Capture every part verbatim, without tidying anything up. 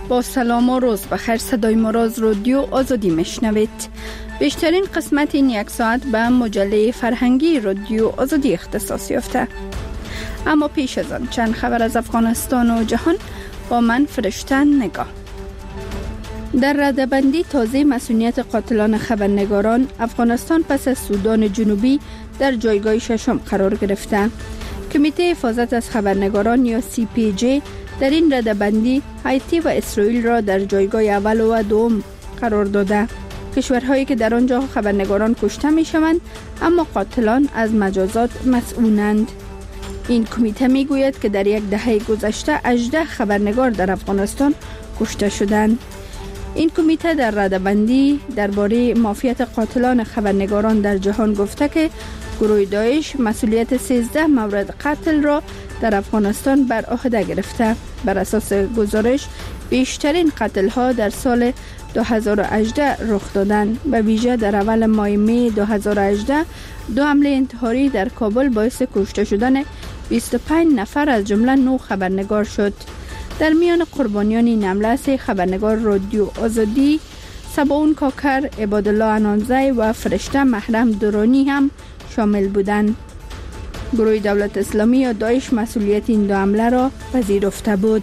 با سلام و روز بخیر. صدای ما را از رادیو آزادی میشنوید. بیشترین قسمت این یک ساعت به مجله فرهنگی رادیو آزادی اختصاص یافته. اما پیش از آن چند خبر از افغانستان و جهان با من فرشته نگاه. در رده‌بندی تازه مسئولیت قاتلان خبرنگاران، افغانستان پس از سودان جنوبی در جایگاه ششم قرار گرفته. کمیته حفاظت از خبرنگاران یا سی پی جی در این رده‌بندی هایتی و اسرائیل را در جایگاه اول و دوم قرار داده. کشورهایی که در آنجا خبرنگاران کشته می شوند اما قاتلان از مجازات مسئولند. این کمیته می گوید که در یک دهه گذشته هجده خبرنگار در افغانستان کشته شدند. این کمیته در رده‌بندی درباره مافیت قاتلان خبرنگاران در جهان گفته که گروه داعش مسئولیت سیزده مورد قتل را در افغانستان بر عهده گرفته. بر اساس گزارش بیشترین قتل ها در سال دو هزار و هجده رخ دادند. به ویژه در اول ماه می دو هزار و هجده دو حمله انتحاری در کابل باعث کشته شدن بیست و پنج نفر از جمله نه خبرنگار شد. در میان قربانیان این حمله سه خبرنگار رادیو آزادی، سباون کاکر، عبادالله انانزی و فرشته محرم درانی هم شامل بودند. گروه دولت اسلامی یا داعش مسئولیت این دو حمله را پذیرفته بود.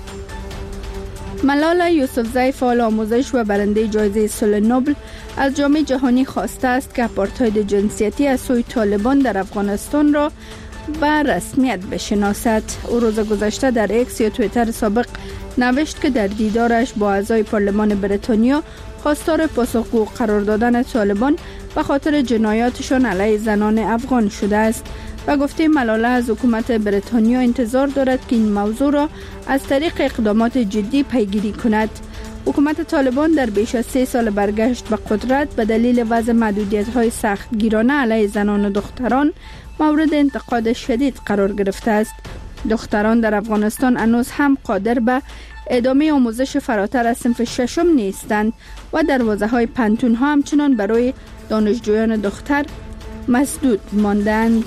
ملاله یوسفزی، فعال آموزش و برنده جایزه صلح نوبل، از جامعه جهانی خواسته است که آپارتاید جنسیتی از سوی طالبان در افغانستان را به رسمیت بشناسد. او روز گذشته در ایکس یا توییتر سابق نوشت که در دیدارش با اعضای پارلمان بریتانیا خواستار پاسخگو قرار دادن طالبان به خاطر جنایاتشان علیه زنان افغان شده است و گفته ملاله از حکومت بریتانیا انتظار دارد که این موضوع را از طریق اقدامات جدی پیگیری کند. حکومت طالبان در بیش از سه سال برگشت به قدرت به دلیل وضع محدودیت‌های سختگیرانه علیه زنان و دختران مورد انتقاد شدید قرار گرفته است. دختران در افغانستان هنوز هم قادر به ادامه آموزش فراتر از صنف ششم نیستند و دروازه‌های پانتون‌ها همچنان برای دانشجویان دختر مسدود ماندند.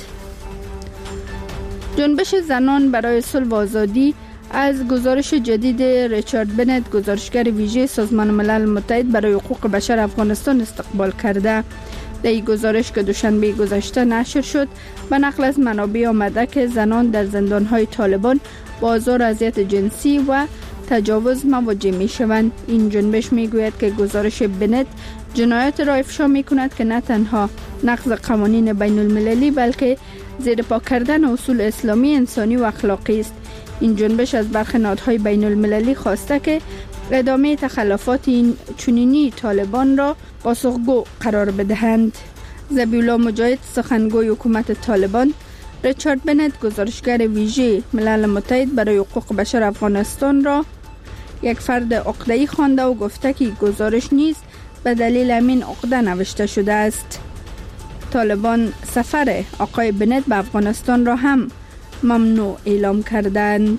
جنبش زنان برای صلح و آزادی از گزارش جدید ریچارد بنت، گزارشگر ویژه سازمان ملل متحد برای حقوق بشر افغانستان استقبال کرده. در این گزارش که دوشنبه گذشته نشر شد، به نقل از منابع آمده که زنان در زندان‌های طالبان با آزار و اذیت جنسی و تجاوز مواجه می‌شوند. این جنبش می‌گوید که گزارش بنت جنایات را افشا می‌کند که نه تنها نقض قوانین بین المللی بلکه زیر پا کردن اصول اسلامی، انسانی و اخلاقی است. این جنبش از برخی نهادهای بین المللی خواسته که ادامه تخلفات این چنینی طالبان را پاسخگو قرار بدهند. ذبیحالله مجاهد، سخنگوی حکومت طالبان، ریچارد بنت، گزارشگر ویژه ملل متحد برای حقوق بشر افغانستان را یک فرد عقده‌ای خوانده و گفته که گزارش نیز به دلیل همین عقده نوشته شده است. طالبان سفر آقای بنت به افغانستان را هم ممنوع اعلام کردند.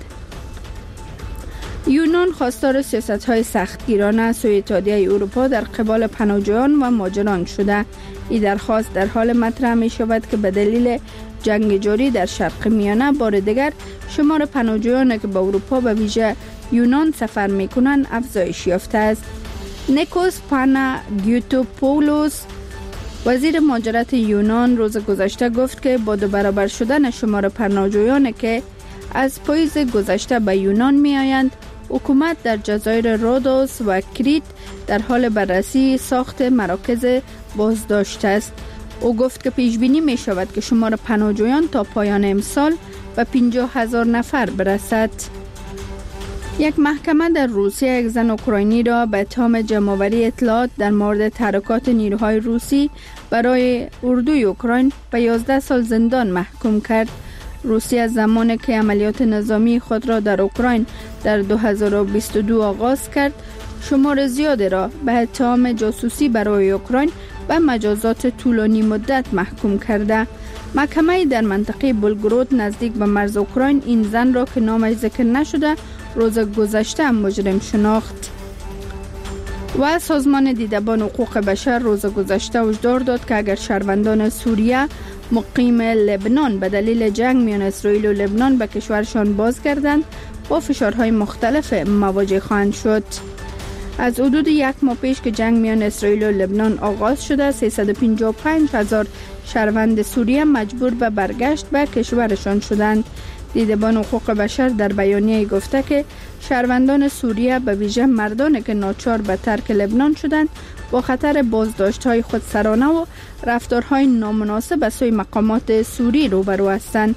یونان خواستار سیاست‌های سختگیرانه سوی اتحادیه اروپا در قبال پناهجویان و مهاجران شده. این درخواست در حال مطرح می شود که به دلیل جنگ جاری در شرق میانه بار دیگر شمار پناهجویان که به اروپا به ویژه یونان سفر می کنند افزایش یافته است. نیکوس پاناگیوتوپولوس، وزیر مهاجرت یونان، روز گذشته گفت که با دو برابر شدن شمار پناهجویان که از پاییز گذشته به یونان می آیند، حکومت در جزایر رودوس و کریت در حال بررسی ساخت مراکز بازداشت است. او گفت که پیش بینی می شود که شمار پناهجویان تا پایان امسال به پنجاه هزار نفر برسد. یک محکمه در روسیه یک زن اوکراینی را به اتهام جمع‌آوری اطلاعات در مورد تحرکات نیروهای روسی برای اردوی اوکراین به یازده سال زندان محکوم کرد. روسیه زمانی که عملیات نظامی خود را در اوکراین در دو هزار و بیست و دو آغاز کرد، شمار زیادی را به اتهام جاسوسی برای اوکراین و مجازات طولانی مدت محکوم کرده. محکمه در منطقه بلگرود نزدیک به مرز اوکراین این زن را که نامش ذکر نشده روز گذشته هم مجرم شناخت. و سازمان دیدبان حقوق بشر روز گذشته هشدار داد که اگر شهروندان سوریه مقیم لبنان به دلیل جنگ میان اسرائیل و لبنان به کشورشان بازگردند، با فشارهای مختلف مواجه خواهند شد. از حدود یک ماه پیش که جنگ میان اسرائیل و لبنان آغاز شده، سیصد و پنجاه و پنج هزار شهروند سوریه مجبور به برگشت به کشورشان شدند. دیدبان حقوق بشر در بیانیه گفته که شهروندان سوریه به ویژه مردانی که ناچار به ترک لبنان شدند با خطر بازداشت‌های خودسرانه و رفتارهای نامناسب به سوی مقامات سوری روبرو هستند.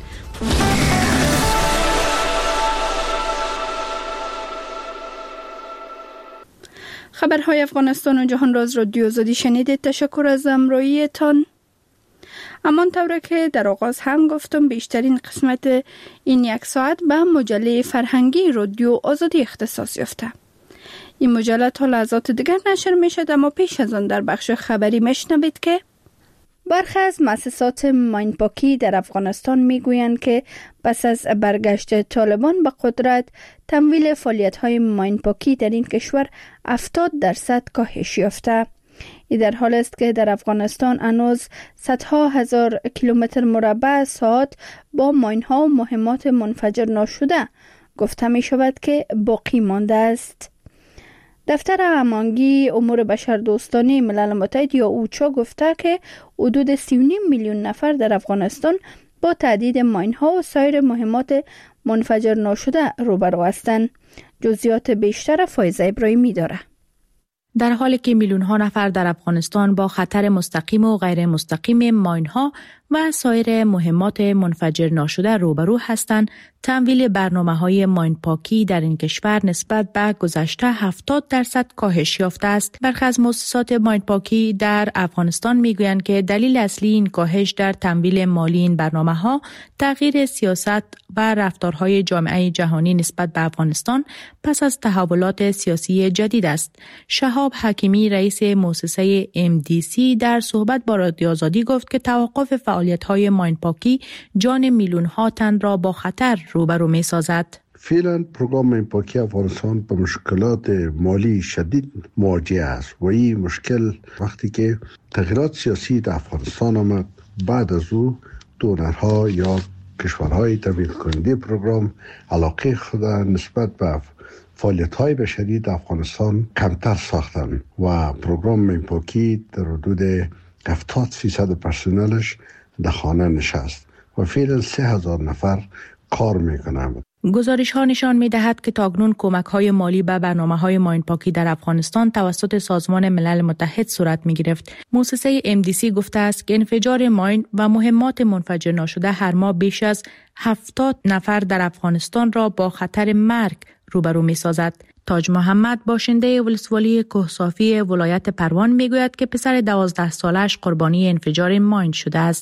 خبرهای افغانستان و جهان راز رادیو آزادی شنیدید. تشکر از همراهیتان. همان طوره که در آغاز هم گفتم، بیشترین قسمت این یک ساعت به مجله فرهنگی رادیو آزادی اختصاص یافته. این مجله تا لحظات دیگر نشر می شد، اما پیش از آن در بخش خبری میشنوید که برخی از مؤسسات ماینپاکی در افغانستان می گویند که پس از برگشت طالبان به قدرت، تمویل فعالیت‌های ماینپاکی در این کشور هفتاد درصد کاهش یافته. این در حال است که در افغانستان هنوز صدها هزار کیلومتر مربع ساعت با ماین‌ها و مهمات منفجر ناشده گفته می شود که باقی مانده است. دفتر هماهنگی امور بشردوستانه ملل متحد یا اوچا گفته که حدود سی و نیم میلیون نفر در افغانستان با تهدید ماین‌ها و سایر مهمات منفجر ناشده روبرو هستند. جزئیات بیشتر فایزه ابراهیمی داره. در حالی که میلیون ها نفر در افغانستان با خطر مستقیم و غیر مستقیم ماین‌ها و سایر مهمات منفجر ناشده روبرو هستند، تمویل برنامه‌های ماین پاکی در این کشور نسبت به گذشته هفتاد درصد کاهش یافته است. برخی از مؤسسات ماین پاکی در افغانستان میگویند که دلیل اصلی این کاهش در تمویل مالی این برنامه‌ها تغییر سیاست و رفتارهای جامعه جهانی نسبت به افغانستان پس از تحولات سیاسی جدید است. شهاب حکیمی رئیس مؤسسه ام دی سی در صحبت با رادیو آزادی گفت که توقف فعالیت‌های ماین پاکی جان میلیون‌ها تن را با خطر روبرو می‌سازد. فعلا پروگرام ماین پاکی افغانستان با مشکلات مالی شدید مواجه است و این مشکل وقتی که تغییرات سیاسی در افغانستان آمد، بعد از او دونرها یا کشورهای تمویل کننده پروگرام علاقه خود نسبت به فعالیت‌های بشری در افغانستان کمتر ساختند و پروگرام ماین پاکی در حدود هفتاد فیصد پرسنلش در خانه نشست و فعلا سه هزار نفر کار میکنند. گزارش ها نشان می دهد که تاکنون کمک های مالی به برنامه های ماین پاکی در افغانستان توسط سازمان ملل متحد صورت می گرفت. مؤسسه ام دی سی گفته است که انفجار ماین و مهمات منفجر ناشده هر ماه بیش از هفتاد نفر در افغانستان را با خطر مرگ روبرو می سازد. تاج محمد باشنده ولسوالی کوهسافی ولایت پروان میگوید که پسر دوازده سالش قربانی انفجار ماین شده است.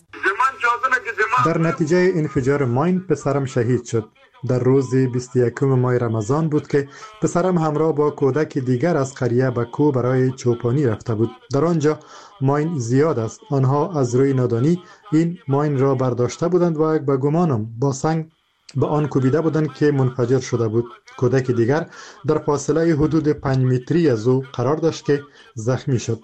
در نتیجه انفجار ماین پسرم شهید شد. در روز بیست و یکم ماه رمضان بود که پسرم همراه با کودک دیگر از قریه به کوه برای چوپانی رفته بود. در آنجا ماین زیاد است. آنها از روی نادانی این ماین را برداشته بودند و به گمانم با سنگ به آن کوبیده بودند که منفجر شده بود. کودک دیگر در فاصله حدود پنج متری از او قرار داشت که زخمی شد.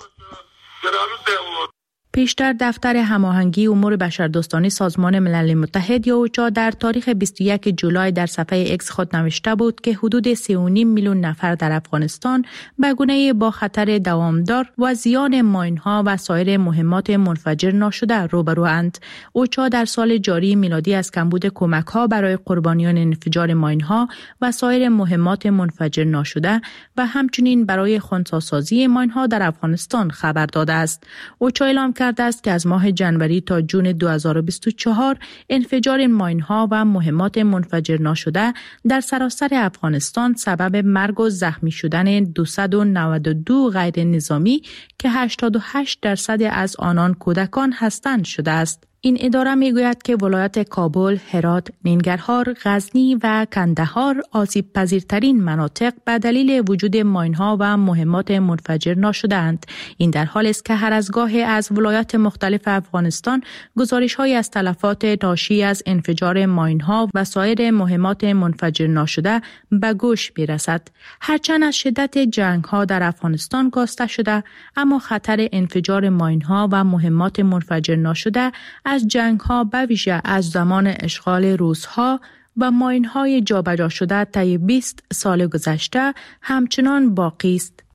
پیشتر دفتر هماهنگی امور بشردوستانه سازمان ملل متحد یا اوچا در تاریخ بیست و یک جولای در صفحه اکس خود نوشته بود که حدود سه و نیم میلیون نفر در افغانستان به گونه با خطر دوامدار و زیان ماین‌ها و سایر مهمات منفجر ناشده روبروند. اوچا در سال جاری میلادی از کمبود کمک‌ها برای قربانیان انفجار ماین‌ها و سایر مهمات منفجر ناشده و همچنین برای خنثی‌سازی ماین‌ها در افغانستان خبر داده است. اوچا اعلام کرده است که از ماه جنوری تا جون دو هزار و بیست و چهار انفجار ماین‌ها و مهمات منفجر ناشده در سراسر افغانستان سبب مرگ و زخمی شدن دویست و نود و دو غیر نظامی که هشتاد و هشت درصد از آنان کودکان هستند شده است. این اداره میگوید که ولایت کابل، هرات، ننگرهار، غزنی و کندهار آسیب پذیرترین مناطق به دلیل وجود ماین‌ها و مهمات منفجر ناشده‌اند. این در حالی است که هر از گاهی از ولایات مختلف افغانستان گزارش‌هایی از تلفات ناشی از انفجار ماین‌ها و سایر مهمات منفجر ناشده به گوش می‌رسد. هرچند از شدت جنگ‌ها در افغانستان کاسته شده، اما خطر انفجار ماین‌ها و مهمات منفجر ناشده از جنگ ها به ویژه از زمان اشغال روس‌ها و ماین‌های جابجا شده طی بیست سال گذشته همچنان باقی است.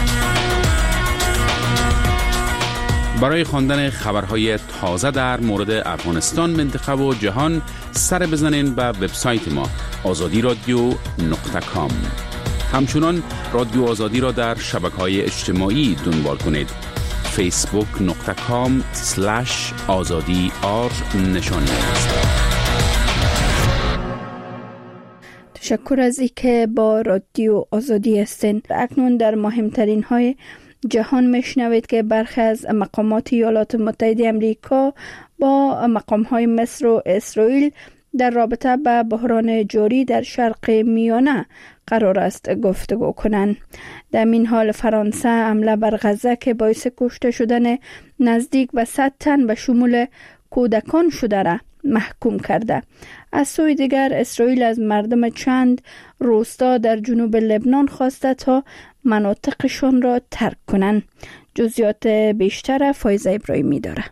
برای خواندن خبرهای تازه در مورد افغانستان، منطقه و جهان سر بزنین به وبسایت ما آزادی رادیو نقطه کام. همچنان رادیو آزادی را در شبکه‌های اجتماعی دنبال کنید. فیسبوک نقطه کام سلش آزادی آر نشانی است. تشکر از اینکه با رادیو آزادی هستین. اکنون در مهمترین های جهان میشنوید که برخی از مقامات ایالات متحده آمریکا با مقام های مصر و اسرائیل در رابطه با بحران جاری در شرق میانه قرار است گفتگو کنند. در این حال فرانسه حمله بر غزه که باعث کشته شدن نزدیک به صد تن به شمول کودکان شده را محکوم کرده. از سوی دیگر اسرائیل از مردم چند روستا در جنوب لبنان خواسته تا مناطقشان را ترک کنند. جزئیات بیشتر فایزه ابراهیمی داره.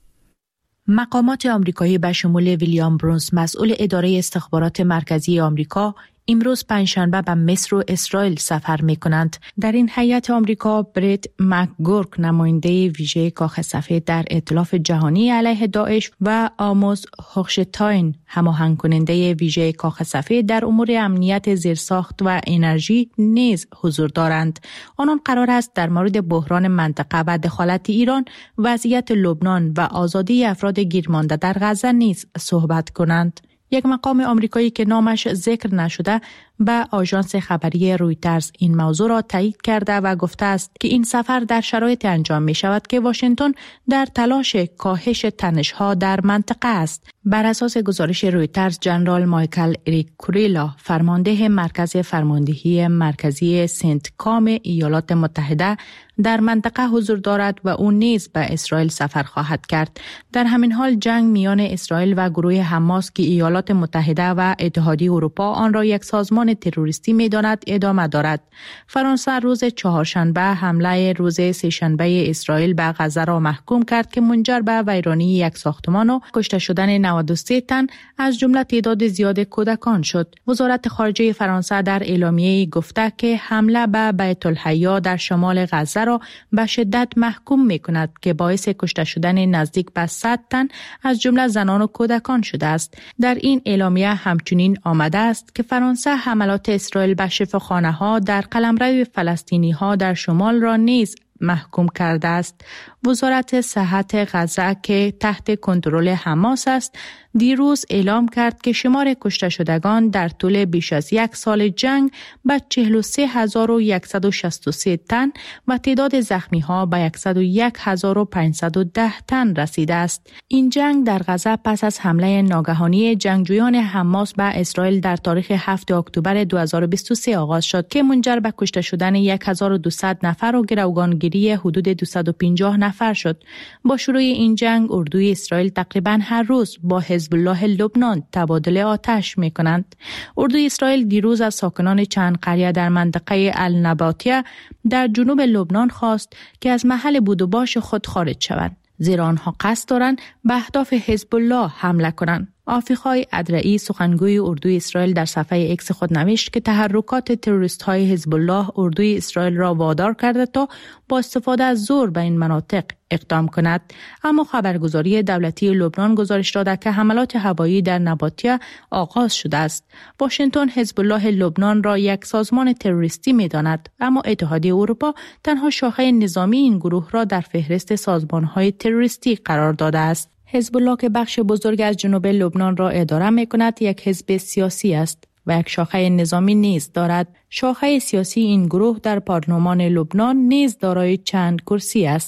مقامات آمریکایی به شمول ویلیام برونز، مسئول اداره استخبارات مرکزی آمریکا، امروز پنجشنبه به مصر و اسرائیل سفر می کنند. در این هیئت آمریکا برت مکگورک، نماینده ویژه کاخ سفید در ائتلاف جهانی علیه داعش، و آموز هوخشتاین، هماهنگ کننده ویژه کاخ سفید در امور امنیت زیرساخت و انرژی نیز حضور دارند. آنان قرار است در مورد بحران منطقه و دخالت ایران، وضعیت لبنان و آزادی افراد گیرمانده در غزه نیز صحبت کنند. یک مقام آمریکایی که نامش ذکر نشده به آژانس خبری رویترز این موضوع را تایید کرده و گفته است که این سفر در شرایط انجام می شود که واشنگتن در تلاش کاهش تنش‌ها در منطقه است. بر اساس گزارش رویترز، جنرال مایکل اریک کوریلا، فرمانده مرکز فرماندهی مرکزی سنت کام ایالات متحده، در منطقه حضور دارد و او نیز به اسرائیل سفر خواهد کرد. در همین حال جنگ میان اسرائیل و گروه حماس که ایالات متحده و اتحادیه اروپا آن را یک سازمان تروریستی می‌داند ادامه دارد. فرانسه روز چهارشنبه حمله روز سه‌شنبه اسرائیل به غزه را محکوم کرد که منجر به ویرانی یک ساختمان و کشته شدن نود و سه تن از جمله تعداد زیاد کودکان شد. وزارت خارجه فرانسه در اعلامیه‌ای گفته که حمله به بیت الحیا در شمال غزه را به شدت محکوم می‌کند که باعث کشته شدن نزدیک به صد تن از جمله زنان و کودکان شده است. در این اعلامیه همچنین آمده است که فرانسه حملات اسرائیل به شفاخانه‌ها در قلمرو فلسطینی‌ها در شمال را نیز محکوم کرده است. وزارت صحت غزه که تحت کنترل حماس است، دیروز اعلام کرد که شمار کشته شدگان در طول بیش از یک سال جنگ به چهل و سه هزار و صد و شصت و سه تن و تعداد زخمی‌ها به صد و یک هزار و پانصد و ده تن رسیده است. این جنگ در غزه پس از حمله ناگهانی جنگجویان حماس به اسرائیل در تاریخ هفتم اکتبر دو هزار و بیست و سه آغاز شد که منجر به کشته شدن هزار و دویست نفر و گروگانگیری حدود دویست و پنجاه نفر شد. با شروع این جنگ اردوی اسرائیل تقریباً هر روز با حزب الله لبنان تبادل آتش می کنند. اردوی اسرائیل دیروز از ساکنان چند قریه در منطقه النباتیه در جنوب لبنان خواست که از محل بود و باش خود خارج شوند، زیرا آنها قصد دارند به اهداف حزب الله حمله کنند. آفیقای ادرعی، سخنگوی اردوی اسرائیل، در صفحه اکس خود نوشت که تحرکات تروریست های حزب الله اردوی اسرائیل را وادار کرده تا با استفاده از زور به این مناطق اقدام کند. اما خبرگزاری دولتی لبنان گزارش داده که حملات هوایی در نباتیه آغاز شده است. واشنگتن حزب الله لبنان را یک سازمان تروریستی می‌داند، اما اتحادیه اروپا تنها شاخه نظامی این گروه را در فهرست سازمان‌های تروریستی قرار داده است. حزب الله که بخش بزرگ از جنوب لبنان را اداره می‌کند، یک حزب سیاسی است و یک شاخه نظامی نیز دارد. شاخه سیاسی این گروه در پارلمان لبنان نیز دارای چند کرسی است.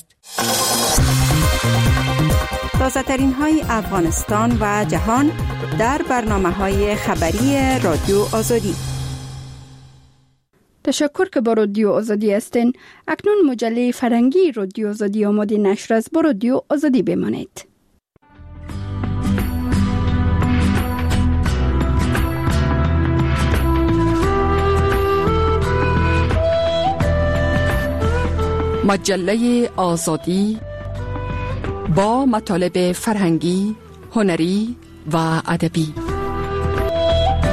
تازه ترین های افغانستان و جهان در برنامه های خبری رادیو آزادی. تشکر که با رادیو آزادی هستین. اکنون مجله فرهنگی رادیو آزادی آماده نشر است. با رادیو آزادی بمانید. مجله آزادی با مطالب فرهنگی، هنری و ادبی.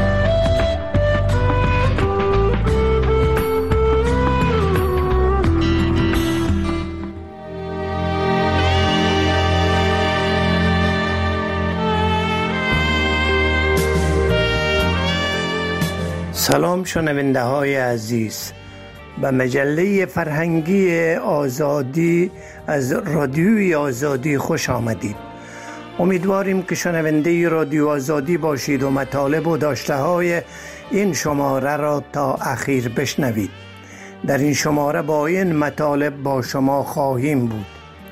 سلام شنونده های عزیز، به مجله فرهنگی آزادی از رادیوی آزادی خوش آمدید. امیدواریم که شنونده رادیو آزادی باشید و مطالب و داشته های این شماره را تا اخیر بشنوید. در این شماره با این مطالب با شما خواهیم بود.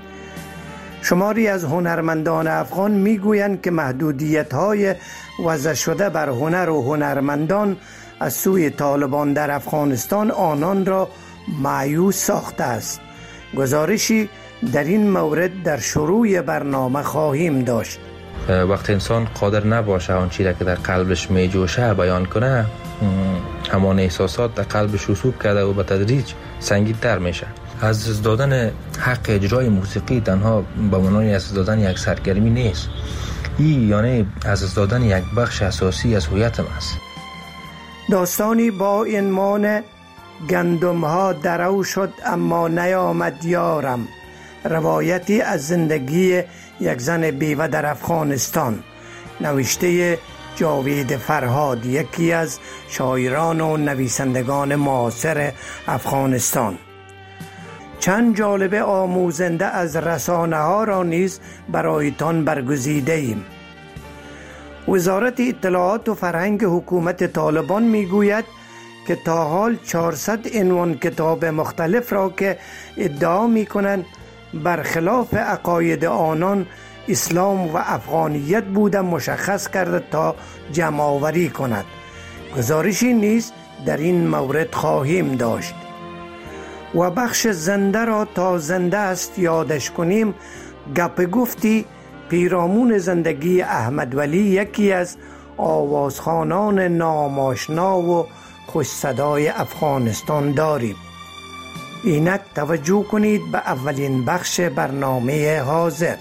شماری از هنرمندان افغان میگویند که محدودیت‌های وضع شده بر هنر و هنرمندان از سوی طالبان در افغانستان آنان را مایوس ساخته است. گزارشی در این مورد در شروع برنامه خواهیم داشت. وقتی انسان قادر نباشه آن چیزی که در قلبش می جوشه بیان کنه، همان احساسات در قلبش رسوب کرده و به تدریج سنگین‌تر میشه. از دادن حق اجرای موسیقی تنها به معنای از دادن یک سرگرمی نیست، این یعنی از دادن یک بخش اساسی از هویت است. داستانی با عنوان گندم ها درو شد اما نیامد یارم، روایتی از زندگی یک زن بیوه در افغانستان، نوشته جاوید فرهاد، یکی از شاعران و نویسندگان معاصر افغانستان. چند جالب آموزنده از رسانه ها را نیز برایتان برگزیده ایم. وزارت اطلاعات و فرهنگ حکومت طالبان می گوید که تا حال چهارصد عنوان کتاب مختلف را که ادعا می کنند برخلاف عقاید آنان اسلام و افغانیت بوده مشخص کرده تا جمع آوری کند. گزارشی نیز در این مورد خواهیم داشت. و بخش زنده را تا زنده است یادش کنیم، گپ گفتی پیرامون زندگی احمد ولی، یکی از آوازخوانان ناماشنا و خوش صدای افغانستان داریم. اینک توجه کنید به اولین بخش برنامه حاضر.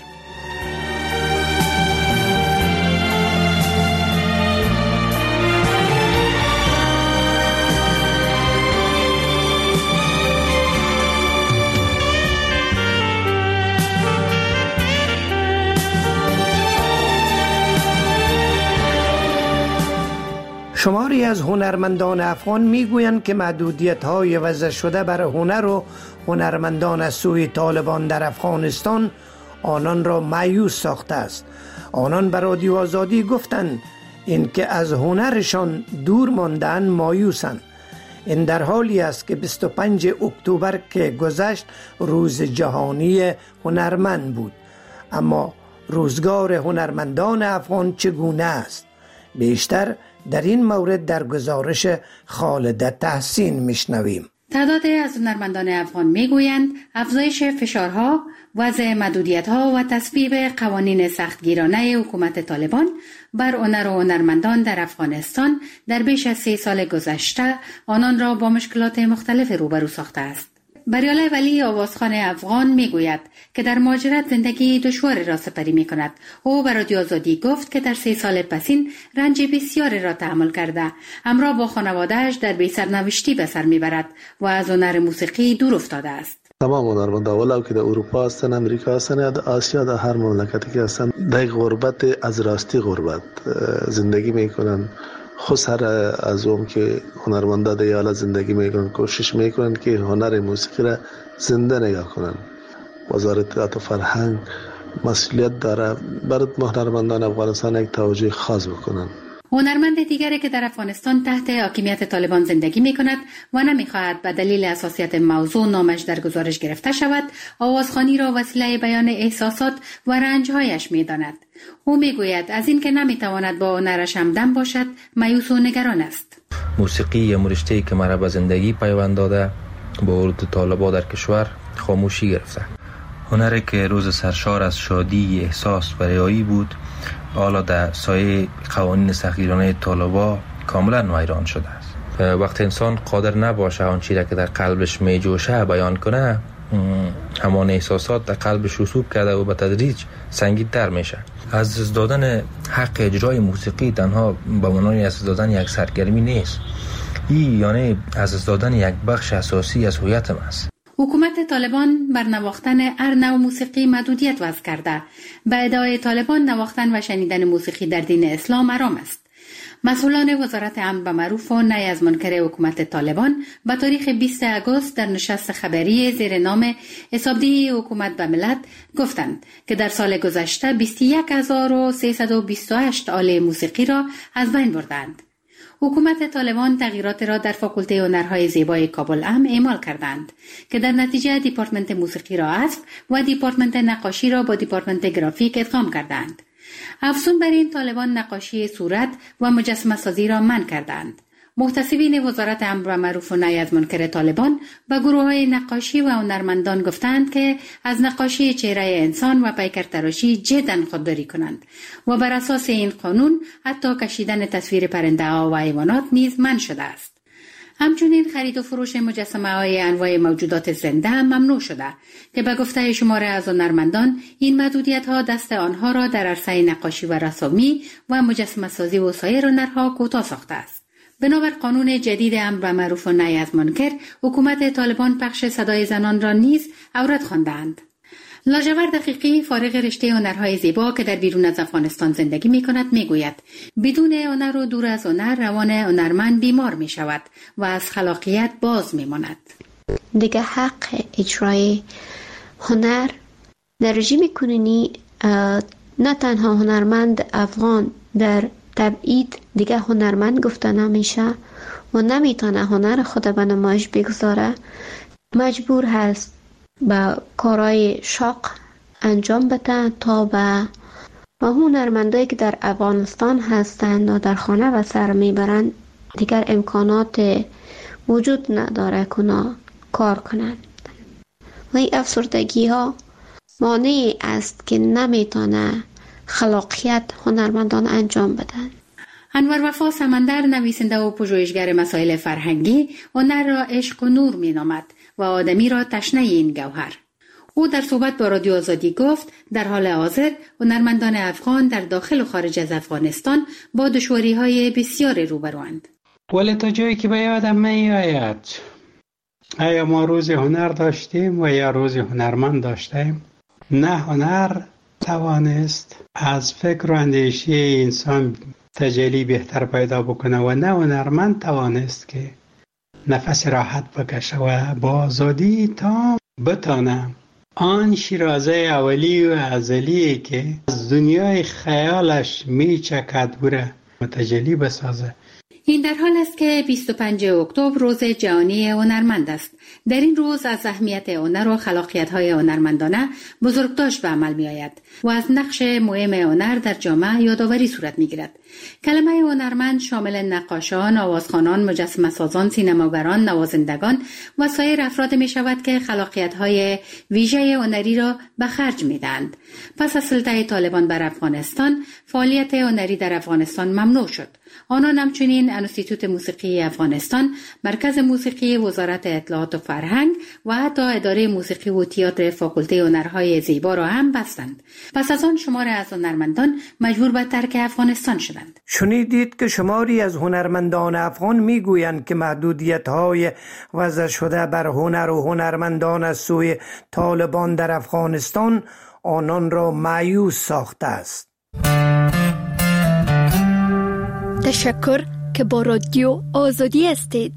شماری از هنرمندان افغان میگویند که محدودیت‌های وضع شده بر هنر و هنرمندان از سوی طالبان در افغانستان آنان را مایوس ساخته است. آنان به رادیو آزادی گفتند اینکه از هنرشان دور ماندن مایوسند. این در حالی است که بیست و پنجم اکتبر که گذشت روز جهانی هنرمند بود، اما روزگار هنرمندان افغان چگونه است؟ بیشتر در این مورد در گزارش خالده تحسین میشنویم. تعداد از هنرمندان افغان میگویند افزایش فشارها، وضع محدودیت‌ها و تصویب قوانین سختگیرانه حکومت طالبان بر هنر و هنرمندان در افغانستان در بیش از سه سال گذشته آنان را با مشکلات مختلف روبرو ساخته است. بریاله ولی آوازخوان افغان میگوید که در مهاجرت زندگی دشواری را سپری می کند. او به رادیو آزادی گفت که در سه سال پسین رنج بسیاری را تحمل کرده، همراه با خانواده‌اش در بی سرنوشتی به سر میبرد و از هنر موسیقی دور افتاده است. تمام هنرمندان ولو که در اروپا هستن، امریکا هستن، در آسیا، در هر مملکتی که هستن در غربت از راستی غربت زندگی میکنن. خود سر از اون که هنرمندا در حال زندگی میکنن کوشش میکنن که هنر موسیقی را زنده نگاه کنن. وزارت اطلاعات و فرهنگ مسئولیت داره برای هنرمندان افغانستان یک توجه خاص بکنن. هنرمند دیگری که در افغانستان تحت حاکمیت طالبان زندگی می کند و نمی خواهد به دلیل حساسیت موضوع نامش در گزارش گرفته شود، آوازخوانی را وسیله بیان احساسات و رنجهایش می داند. او می گوید از این که نمی تواند با هنرش همدم باشد مایوس و نگران است. موسیقی مرشته‌ای که مرا به زندگی پیوند داده با ورود طالبان در کشور خاموشی گرفته. هنری که روز سرشار از شادی، احساس و ریایی بود، حالا در سایه قوانین سختگیرانه طالبان کاملا ویران شده است. وقتی انسان قادر نباشه آن چیزی که در قلبش می جوشه بیان کنه، همان احساسات در قلبش رسوب کرده و به تدریج سنگین‌تر میشه. از دادن حق اجرای موسیقی تنها به معنای از دادن یک سرگرمی نیست، این یعنی از دادن یک بخش اساسی از هویت است. حکومت طالبان بر نواختن هر نوع موسیقی محدودیت وضع کرده. به ادعای طالبان نواختن و شنیدن موسیقی در دین اسلام حرام است. مسئولان وزارت امر و معروف و نهی از منکر حکومت طالبان به تاریخ بیست آگوست در نشست خبری زیر نام حسابدهی حکومت و ملت گفتند که در سال گذشته بیست و یک هزار و سیصد و بیست و هشت آله موسیقی را از بین بردند. حکومت طالبان تغییرات را در فاکولته هنرهای زیبای کابل هم اعمال کردند که در نتیجه دیپارتمنت موسیقی را حذف و دیپارتمنت نقاشی را با دیپارتمنت گرافیک ادغام کردند. افزون بر این، طالبان نقاشی صورت و مجسمه سازی را منع کردند. محتسبین وزارت امر و معروف و نهی از منکر طالبان به گروه‌های نقاشی و هنرمندان گفتند که از نقاشی چهره انسان و پیکر تراشی جداً خودداری کنند و بر اساس این قانون حتی کشیدن تصویر پرنده ها و حیوانات نیز منع شده است. همچنین خرید و فروش مجسمه های انواع موجودات زنده ممنوع شده که به گفته شماره از هنرمندان این محدودیت ها دست آنها را در عرصه نقاشی و رسامی و مجسمه سازی و سایر هنرها کوتاه ساخته است. بنابر قانون جدید امر و معروف و نهی از منکر، حکومت طالبان پخش صدای زنان را نیز عورت خواندند. لاجورد دقیقی، فارغ رشته هنرهای زیبا که در بیرون از افغانستان زندگی می کند، می گوید بدون هنر و دور از هنر روان هنرمند بیمار می شود و از خلاقیت باز می ماند. دیگه حق اجرای هنر در رژیم کنونی نه تنها هنرمند افغان در تبعید دیگه هنرمند گفته نمیشه و نمیتونه هنر خود به نمایش بگذاره، مجبور هست با کارهای شاق انجام بده تا به و هنرمندایی که در افغانستان هستند و در خانه و سر میبرند دیگر امکانات وجود نداره که کار کنند و این افسردگی ها مانعی است که نمیتونه خلاقیت هنرمندان انجام بدن. انور وفا سمندر، نویسنده و پژوهشگر مسائل فرهنگی، هنر را عشق و نور می نامد و آدمی را تشنه این گوهر. او در صحبت با رادیو آزادی گفت در حال حاضر هنرمندان افغان در داخل و خارج از افغانستان با دشواری‌های بسیار روبروند. ولی تا جایی که به یادم می آید، آیا ما روز هنر داشتیم و یا روز هنرمند داشتیم؟ نه هنر توانست از فکر و اندیشه انسان تجلی بهتر پیدا بکنه و نه هنرمند توانست که نفس راحت بکشه و با آزادی تا بتانه آن شیرازه اولی و ازلی که از دنیای خیالش میچکد بره متجلی بسازه. این در حال است که بیست و پنجم اکتبر روز جهانی هنرمند است. در این روز از اهمیت هنر و خلاقیت‌های هنرمندانه بزرگداشت به عمل می‌آید و از نقش مهم هنر در جامعه یادآوری صورت می‌گیرد. کلمه هنرمند شامل نقاشان، آوازخوانان، مجسمه‌سازان، سینماگران، نوازندگان و سایر افراد می‌شود که خلاقیت‌های ویژه هنری را به خرج می‌دهند. پس از سلطه طالبان بر افغانستان، فعالیت هنری در افغانستان ممنوع شد. آنان همچنین انستیتوت موسیقی افغانستان، مرکز موسیقی وزارت اطلاعات و فرهنگ و حتی اداره موسیقی و تئاتر فاکولته هنرهای زیبا را هم بستند. پس از آن شماری از هنرمندان مجبور به ترک افغانستان شدند. شنیدید که شماری از هنرمندان افغان میگویند که محدودیت‌های وضع شده بر هنر و هنرمندان از سوی طالبان در افغانستان آنان را مایوس ساخته است. تشکر که با رادیو آزادی هستید.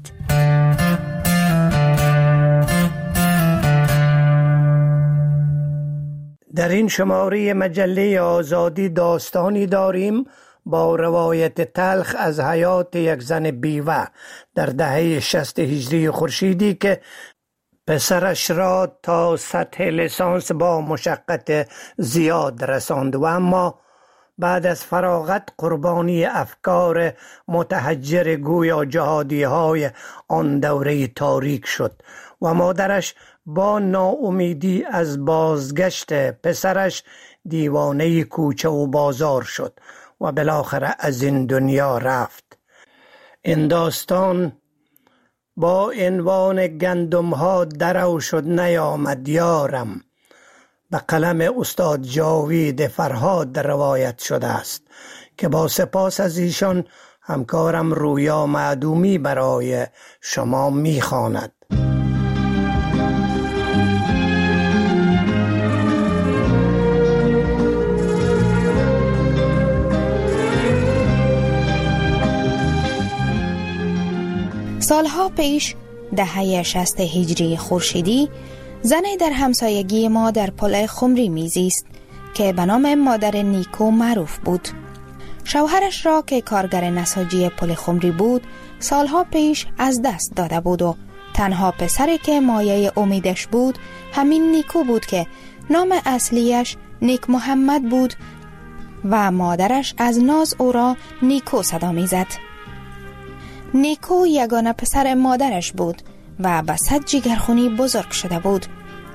در این شماره مجله آزادی داستانی داریم با روایت تلخ از حیات یک زن بیوه در دهه شصت هجری خورشیدی که پسرش را تا سطح لیسانس با مشقت زیاد رساند و اما بعد از فراغت قربانی افکار متحجر گویا جهادی های آن دوره تاریک شد و مادرش با ناامیدی از بازگشت پسرش دیوانه کوچه و بازار شد و بالاخره از این دنیا رفت. این داستان با عنوان گندم ها درو شد نیامد یارم به قلم استاد جاوید فرهاد روایت شده است که با سپاس از ایشان همکارم رویا معدومی برای شما میخواند. سالها پیش دهه شصت هجری خورشیدی زنی در همسایگی ما در پل خمری میزیست که به نام مادر نیکو معروف بود. شوهرش را که کارگر نساجی پل خمری بود سالها پیش از دست داده بود و تنها پسری که مایه امیدش بود همین نیکو بود که نام اصلیش نیک محمد بود و مادرش از ناز او را نیکو صدا میزد. نیکو یگانه پسر مادرش بود و به صد جگرخونی بزرگ شده بود.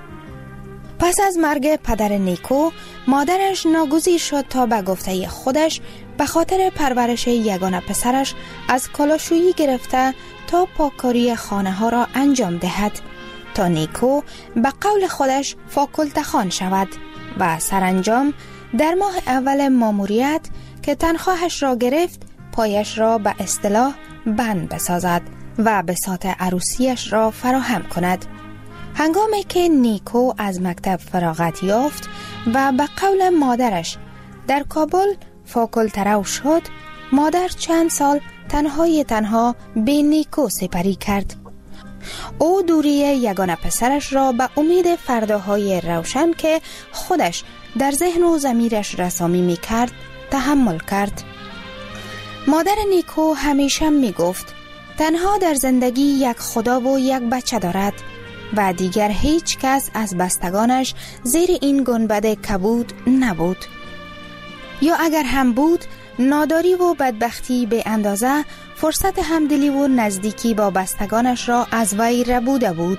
پس از مرگ پدر نیکو مادرش ناگزیر شد تا به گفته خودش به خاطر پرورش یگانه پسرش از کالاشویی گرفته تا پاککاری خانه ها را انجام دهد تا نیکو به قول خودش فاکولتخوان شود و سرانجام در ماه اول ماموریت که تنخواهش را گرفت پایش را به اصطلاح بند بسازد و بساط عروسیش را فراهم کند. هنگامی که نیکو از مکتب فراغت یافت و به قول مادرش در کابل فاکولترو شد، مادر چند سال تنهای تنها به نیکو سپری کرد. او دوری یگانه پسرش را به امید فرداهای روشن که خودش در ذهن و ضمیرش رسامی می کرد تحمل کرد. مادر نیکو همیشه می گفت تنها در زندگی یک خدا و یک بچه دارد و دیگر هیچ کس از بستگانش زیر این گنبد کبود نبود. یا اگر هم بود ناداری و بدبختی به اندازه فرصت همدلی و نزدیکی با بستگانش را از وی ربوده بود.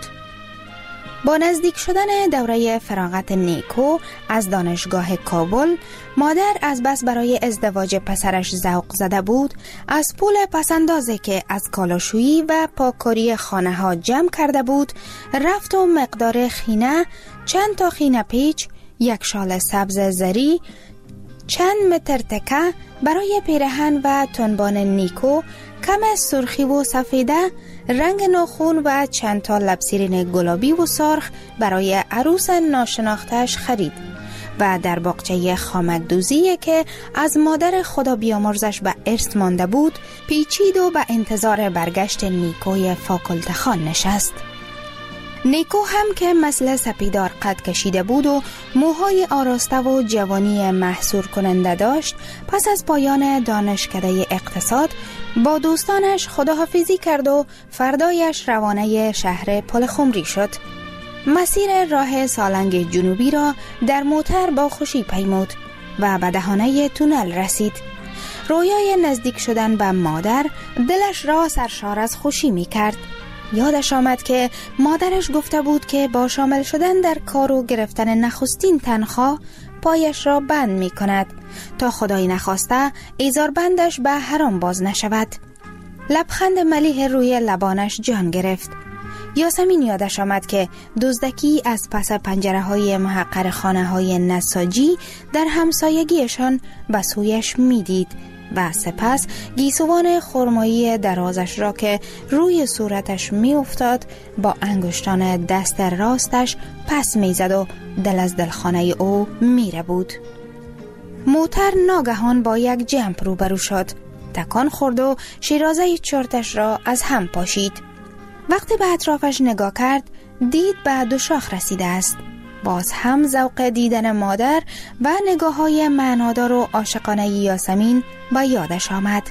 با نزدیک شدن دوره فراغت نیکو از دانشگاه کابل، مادر از بس برای ازدواج پسرش ذوق زده بود، از پول پسندازی که از کالاشویی و پاککاری خانه ها جمع کرده بود، رفت و مقدار خینه، چند تا خینه پیچ، یک شال سبز زری، چند متر تکه برای پیرهن و تنبان نیکو، کم سرخی و سفیده، رنگ ناخون و چند تا لبسیرین گلابی و سرخ برای عروس ناشناختش خرید و در باغچه خامکدوزی که از مادر خدا بیامرزش به ارث مانده بود پیچید و به انتظار برگشت نیکوی فاکولتخوان نشست. نیکو هم که مثل سپیدار قد کشیده بود و موهای آراسته و جوانی محصور کننده داشت، پس از پایان دانشکده اقتصاد با دوستانش خداحافظی کرد و فردایش روانه شهر پل خمری شد. مسیر راه سالنگ جنوبی را در موتر با خوشی پیمود و به دهانه تونل رسید. رویای نزدیک شدن به مادر دلش را سرشار از خوشی می کرد. یادش آمد که مادرش گفته بود که با شامل شدن در کار و گرفتن نخستین تنخواه پایش را بند می کند تا خدای نخواسته ایزار بندش به حرام باز نشود. لبخند ملیح روی لبانش جان گرفت. یاسمین یادش آمد که دزدکی از پس پنجره های محقر خانه های نساجی در همسایگیشان به سویش می دید و سپس گیسوان خرمایی درازش را که روی صورتش می افتاد با انگشتان دست راستش پس می زد و دل از دلخانه او می ره بود. موتر ناگهان با یک جمپ روبرو شد. تکان خورد و شیرازه چرتش را از هم پاشید. وقتی به اطرافش نگاه کرد دید به دو شاخ رسیده است. باز هم ذوق دیدن مادر و نگاه های معنادار و عاشقانه یاسمین با یادش آمد.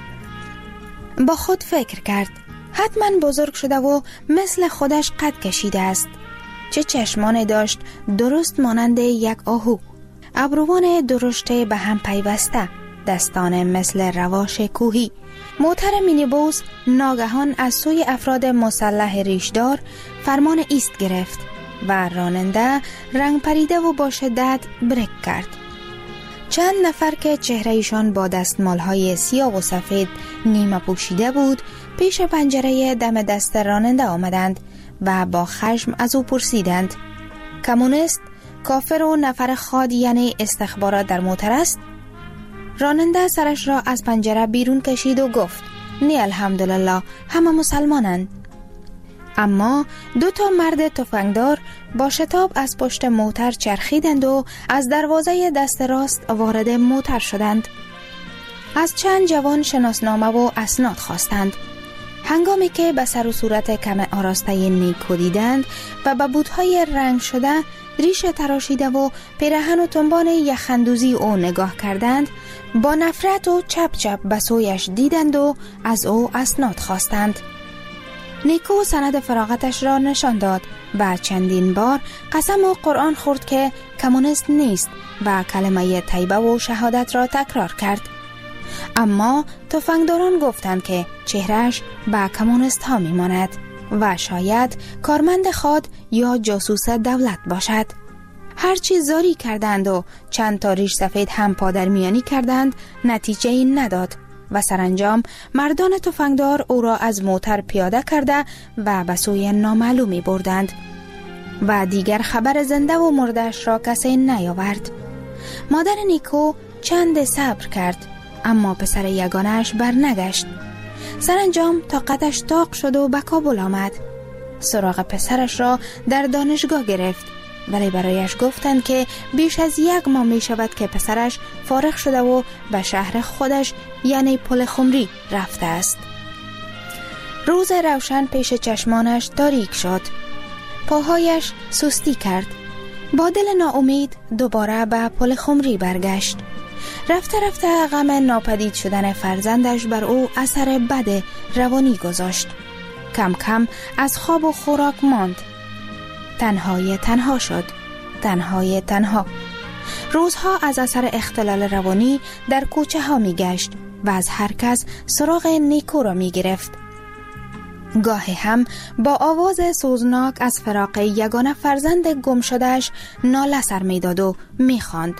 با خود فکر کرد حتما بزرگ شده و مثل خودش قد کشیده است. چه چشمانی داشت درست مانند یک آهو، ابروان درشته به هم پیوسته، دستان مثل رواش کوهی. موتر مینیبوس ناگهان از سوی افراد مسلح ریشدار فرمان ایست گرفت و راننده رنگ پریده و با شدت بریک کرد. چند نفر که چهره ایشان با دستمالهای سیاه و سفید نیمه پوشیده بود پیش پنجره دم دست راننده آمدند و با خشم از او پرسیدند: کمونیست، کافر و نفر خاد یعنی استخبارات در موتر است؟ راننده سرش را از پنجره بیرون کشید و گفت: نی الحمدلله، همه مسلمانند. اما دو تا مرد تفنگدار با شتاب از پشت موتر چرخیدند و از دروازه دست راست وارد موتر شدند. از چند جوان شناسنامه و اسناد خواستند. هنگامی که به سر و صورت کم آراسته نیکو دیدند و به بوتهای رنگ شده، ریش تراشیده و پیراهن و تنبان یخندوزی او نگاه کردند، با نفرت و چپ چپ به سویش دیدند و از او اسناد خواستند. نیکو سند فراغتش را نشان داد و چندین بار قسم و قرآن خورد که کمونیست نیست و کلمه طیبه و شهادت را تکرار کرد. اما تفنگداران گفتند که چهرهش به کمونیست ها می ماند و شاید کارمند خود یا جاسوس دولت باشد. هرچی زاری کردند و چند تا ریش سفید هم پادرمیانی کردند، نتیجه این نداد و سرانجام مردان تفنگدار او را از موتر پیاده کرده و به سوی نامعلومی بردند و دیگر خبر زنده و مرده‌اش را کسی نیاورد. مادر نیکو چند صبر کرد، اما پسر یگانه‌اش برنگشت. سرانجام طاقتش طاق شد و به کابل آمد. سراغ پسرش را در دانشگاه گرفت، ولی برایش گفتند که بیش از یک ماه می شود که پسرش فارغ شده و به شهر خودش یعنی پل خمری رفته است. روز روشن پیش چشمانش تاریک شد. پاهایش سستی کرد. با دل ناامید دوباره به پل خمری برگشت. رفته رفته غم ناپدید شدن فرزندش بر او اثر بد روانی گذاشت. کم کم از خواب و خوراک ماند. تنهای تنها شد. تنهای تنها. روزها از اثر اختلال روانی در کوچه ها می گشت و از هر کس سراغ نیکو را می گرفت. گاهی هم با آواز سوزناک از فراق یگانه فرزند گم شدهش ناله سر می داد و می خواند: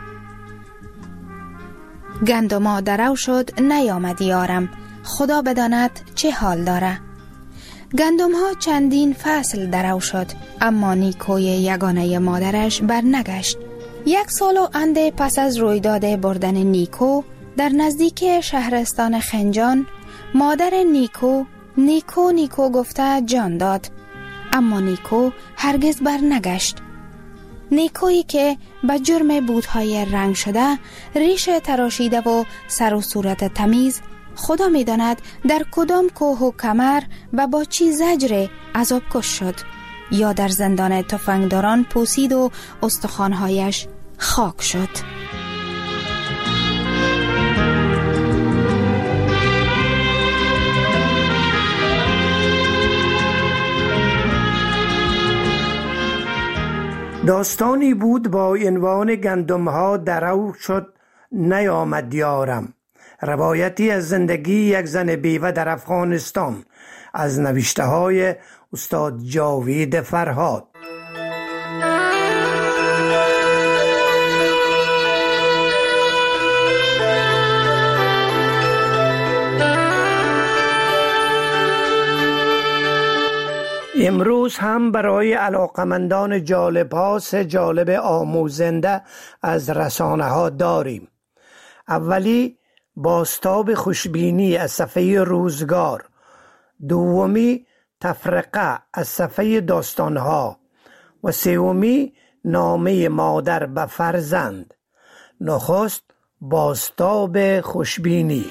گندما درو شد نیامد یارم، خدا بداند چه حال داره. گندم ها چندین فصل درو شد، اما نیکوی یگانه مادرش برنگشت. یک سال و انده پس از رویداد بردن نیکو در نزدیک شهرستان خنجان، مادر نیکو نیکو نیکو گفته جان داد، اما نیکو هرگز برنگشت. نیکویی که به جرم بوتهای رنگ شده، ریش تراشیده و سر و صورت تمیز، خدا می داند در کدام کوه و کمر و با چی زجر عذاب کش شد، یا در زندان تفنگداران پوسید و استخوانهایش خاک شد. داستانی بود با عنوان گندم ها درو شد نیامد یارم، روایتی از زندگی یک زن بیوه در افغانستان، از نوشته های استاد جاوید فرهاد. امروز هم برای علاقمندان جالب ها سه جالب آموزنده از رسانه ها داریم. اولی بازتاب خوشبینی از صفحه روزگار، دومی تفرقه از صفحه داستانها و سومی نامه مادر به فرزند. نخست بازتاب خوشبینی.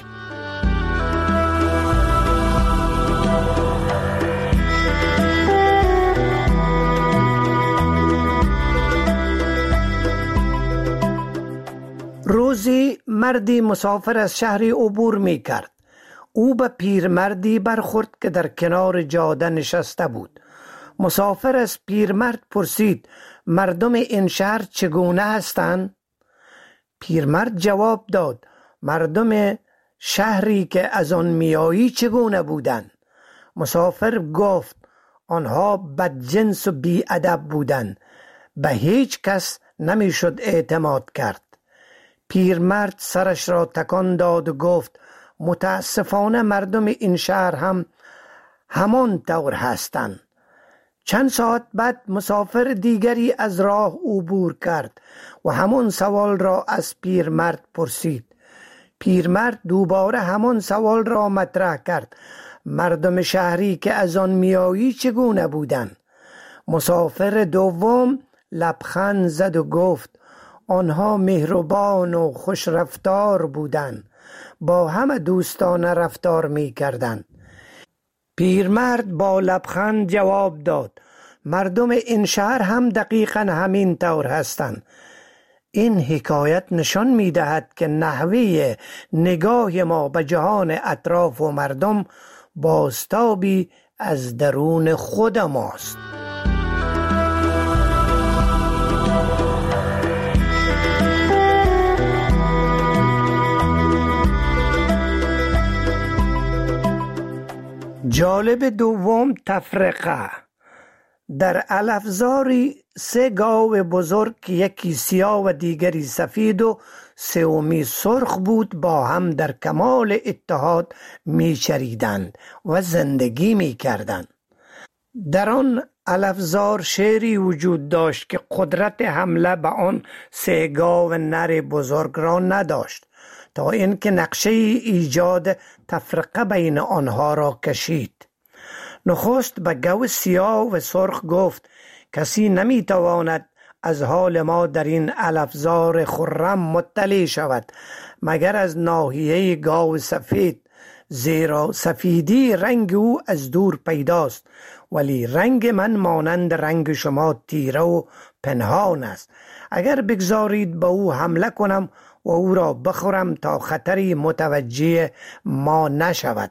روزی مردی مسافر از شهری عبور می کرد. او به پیرمردی برخورد که در کنار جاده نشسته بود. مسافر از پیرمرد پرسید: مردم این شهر چگونه هستند؟ پیرمرد جواب داد: مردم شهری که از آن میایی چگونه بودند؟ مسافر گفت: آنها بدجنس و بی‌ادب بودند، به هیچ کس نمیشد اعتماد کرد. پیرمرد سرش را تکان داد و گفت: متاسفانه مردم این شهر هم همان طور هستند. چند ساعت بعد مسافر دیگری از راه عبور کرد و همون سوال را از پیرمرد پرسید. پیرمرد دوباره همان سوال را مطرح کرد: مردم شهری که از آن میایی چگونه بودند؟ مسافر دوم لبخند زد و گفت: آنها مهربان و خوش رفتار بودند، با همه دوستانه رفتار می کردند. پیرمرد با لبخند جواب داد: مردم این شهر هم دقیقاً همین طور هستند. این حکایت نشان می دهد که نحوه نگاه ما به جهان اطراف و مردم بازتابی از درون خود ماست. جالب دوم، تفرقه. در الافزاری سه گاو بزرگ که یکی سیاه و دیگری سفید و سومی سرخ بود با هم در کمال اتحاد می چریدند و زندگی می کردند. در آن الافزار شیری وجود داشت که قدرت حمله به آن سه گاو نر بزرگ را نداشت تا اینکه نقشه ایجاد تفرقه بین آنها را کشید. نخست به گاو سیاه و سرخ گفت: کسی نمیتواند از حال ما در این الافزار خرم مطلع شود مگر از ناحیه گاو سفید، زیرا سفیدی رنگ او از دور پیداست، ولی رنگ من مانند رنگ شما تیره و پنهان است. اگر بگذارید به او حمله کنم و او را بخورم تا خطری متوجه ما نشود.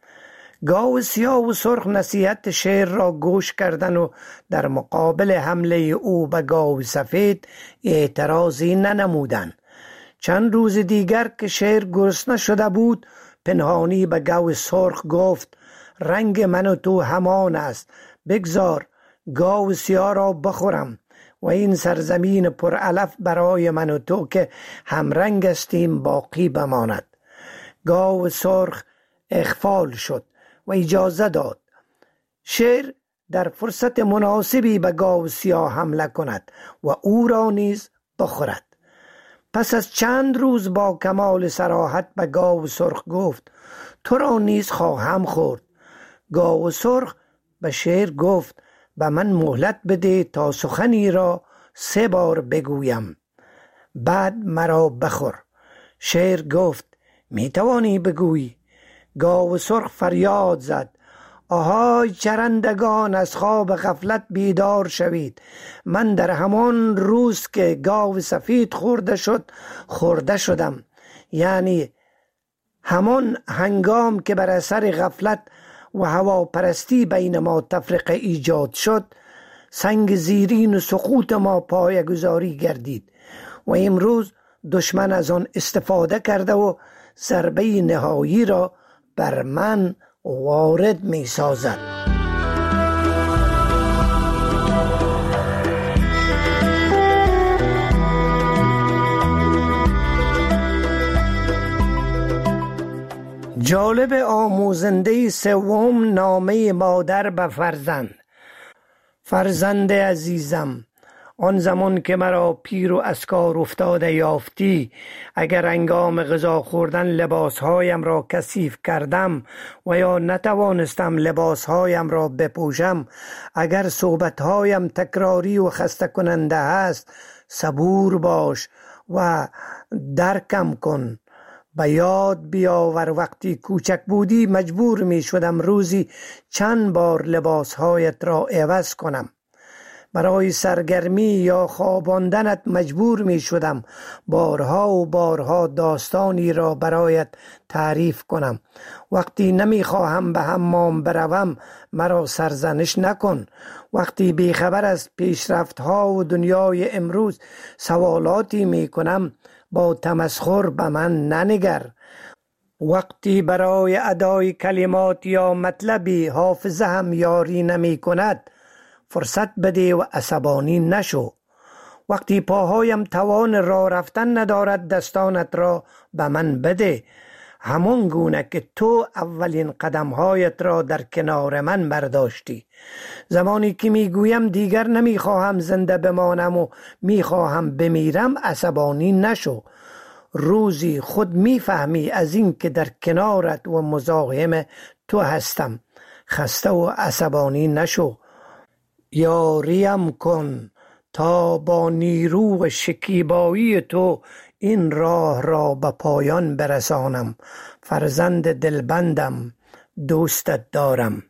گاو سیاه و سرخ نصیحت شیر را گوش کردند و در مقابل حمله او به گاو سفید اعتراضی ننمودند. چند روز دیگر که شیر گرسنه شده بود، پنهانی به گاو سرخ گفت: رنگ من و تو همان است، بگذار گاو سیاه را بخورم و این سرزمین پرعلف برای من و تو که همرنگ استیم باقی بماند. گاو سرخ اغفال شد و اجازه داد شیر در فرصت مناسبی به گاو سیاه حمله کند و او را نیز بخورد. پس از چند روز با کمال صراحت به گاو سرخ گفت: تو را نیز خواهم خورد. گاو سرخ به شیر گفت: به من مهلت بده تا سخنی را سه بار بگویم، بعد مرا بخور. شیر گفت: می توانی بگویی. گاو سرخ فریاد زد: آهای چرندگان، از خواب غفلت بیدار شوید. من در همان روز که گاو سفید خورده شد خورده شدم، یعنی همان هنگام که بر اثر غفلت و هواپرستی بین ما تفرقه ایجاد شد، سنگ زیرین و سقوط ما پایه‌گذاری گردید و امروز دشمن از آن استفاده کرده و ضربه نهایی را بر من وارد می سازد. جالب آموزنده سوم، نامه مادر به فرزند. فرزند عزیزم، آن زمان که مرا پیر و از کار افتاده یافتی، اگر هنگام غذا خوردن لباسهایم را کثیف کردم و یا نتوانستم لباسهایم را بپوشم، اگر صحبتهایم تکراری و خسته کننده است، صبور باش و درکم کن. به یاد بیاور وقتی کوچک بودی مجبور می شدم روزی چند بار لباسهایت را عوض کنم. برای سرگرمی یا خواباندنت مجبور می شدم بارها و بارها داستانی را برایت تعریف کنم. وقتی نمی خواهم به حمام بروم مرا سرزنش نکن. وقتی بیخبر از پیشرفت ها و دنیای امروز سوالاتی می کنم با تمسخر به من ننگر. وقتی برای ادای کلمات یا مطلبی حافظه هم یاری نمی کند فرصت بده و عصبانی نشو. وقتی پاهایم توان راه رفتن ندارد دستانت را به من بده، همان گونه که تو اولین قدمهایت را در کنار من برداشتی. زمانی که میگویم دیگر نمیخواهم زنده بمانم و میخواهم بمیرم عصبانی نشو. روزی خود میفهمی از این که در کنارت و مزاحم تو هستم. خسته و عصبانی نشو. یاریم کن تا با نیرو و شکیبایی تو این راه را به پایان برسانم. فرزند دلبندم، دوستت دارم.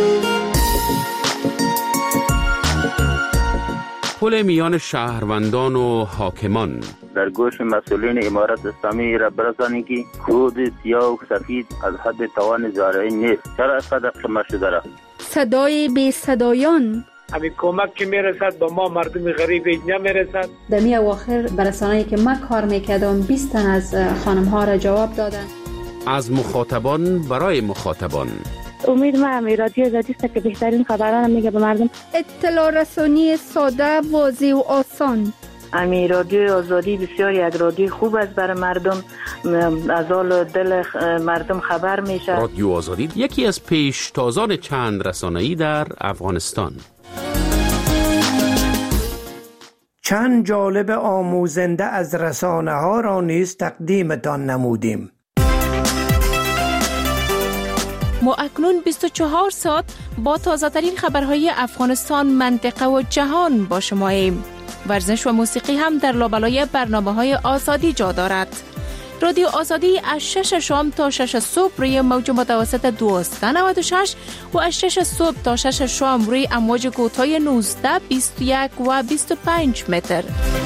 پل میان شهروندان و حاکمان. در گوش مسئولین امارت اسلامی را برسانید که کود سیاه و سفید از حد توان زارعی نیست. چرا اینقدر کم شده را؟ صدای بی صدایان. همین کمک که میرسد با ما مردم غریب نمیرسد. در می اواخر برسانه‌ای که ما کار میکردم بیست تن از خانم ها را جواب دادن. از مخاطبان برای مخاطبان. امید ما همی رادیو آزادی است که بهترین خبران میگه به مردم. اطلاع رسانی ساده، واضح و آسان. امی رادیو آزادی بسیار یک رادیو خوب است برای مردم، از حال دل مردم خبر میشه. رادیو آزادی یکی از پیشتازان چند رسانه‌ای در افغانستان. چند جالب آموزنده از رسانه ها را نیز تقدیمتان نمودیم. ما اکنون بیست و چهار ساعت با تازه ترین خبرهای افغانستان، منطقه و جهان با شماییم. ورزش و موسیقی هم در لابلای برنامه‌های آزادی جا دارد. رادیو آزادی از شش شام تا شش صبح روی موج متوسط دویست و نود و شش و از شش صبح تا شش شام روی امواج کوتاه نوزده، بیست و یک و بیست و پنج متر.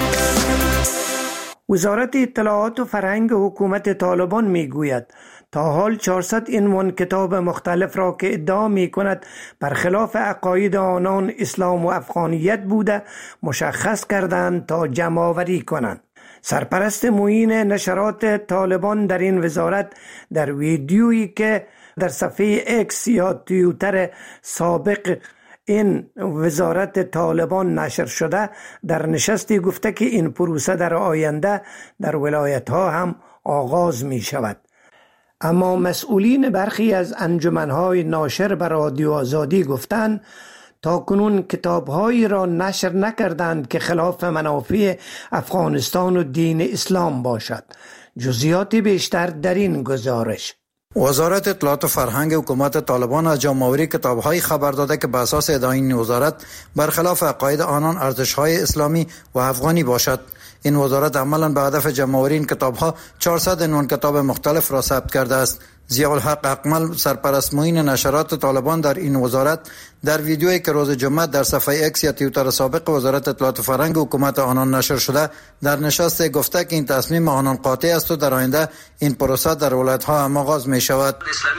وزارت اطلاعات و فرهنگ حکومت طالبان میگوید تا حال چهارصد عنوان کتاب مختلف را که ادعا می کند برخلاف عقاید آنان اسلام و افغانیت بوده مشخص کردند تا جمع آوری کنند. سرپرست معین نشرات طالبان در این وزارت در ویدیویی که در صفحه اکس یا توییتر سابق این وزارت طالبان نشر شده در نشستی گفته که این پروسه در آینده در ولایت ها هم آغاز می شود. اما مسئولین برخی از انجمنهای ناشر بر رادیو آزادی گفتند تا کنون کتابهایی را نشر نکردند که خلاف منافع افغانستان و دین اسلام باشد. جزئیات بیشتر در این گزارش. وزارت اطلاعات و فرهنگ حکومت طالبان از جمع‌آوری کتاب‌های خبر داده که به اساس ادعای این وزارت برخلاف عقاید آنان ارزش‌های اسلامی و افغانی باشد. این وزارت عملاً به هدف جمع‌آوری این کتاب‌ها چهارصد عنوان کتاب مختلف را ثبت کرده است. ضیاءالحق اکمل، سرپرست معین نشرات طالبان در این وزارت، در ویدیویی که روز جمعه در صفحه اکس یا توییتر سابق وزارت اطلاعات و فرهنگ حکومت آنان نشر شده در نشست گفته که این تصمیم آنان قاطع است و در آینده این پروسه در ولایت‌ها هم آغاز می شود.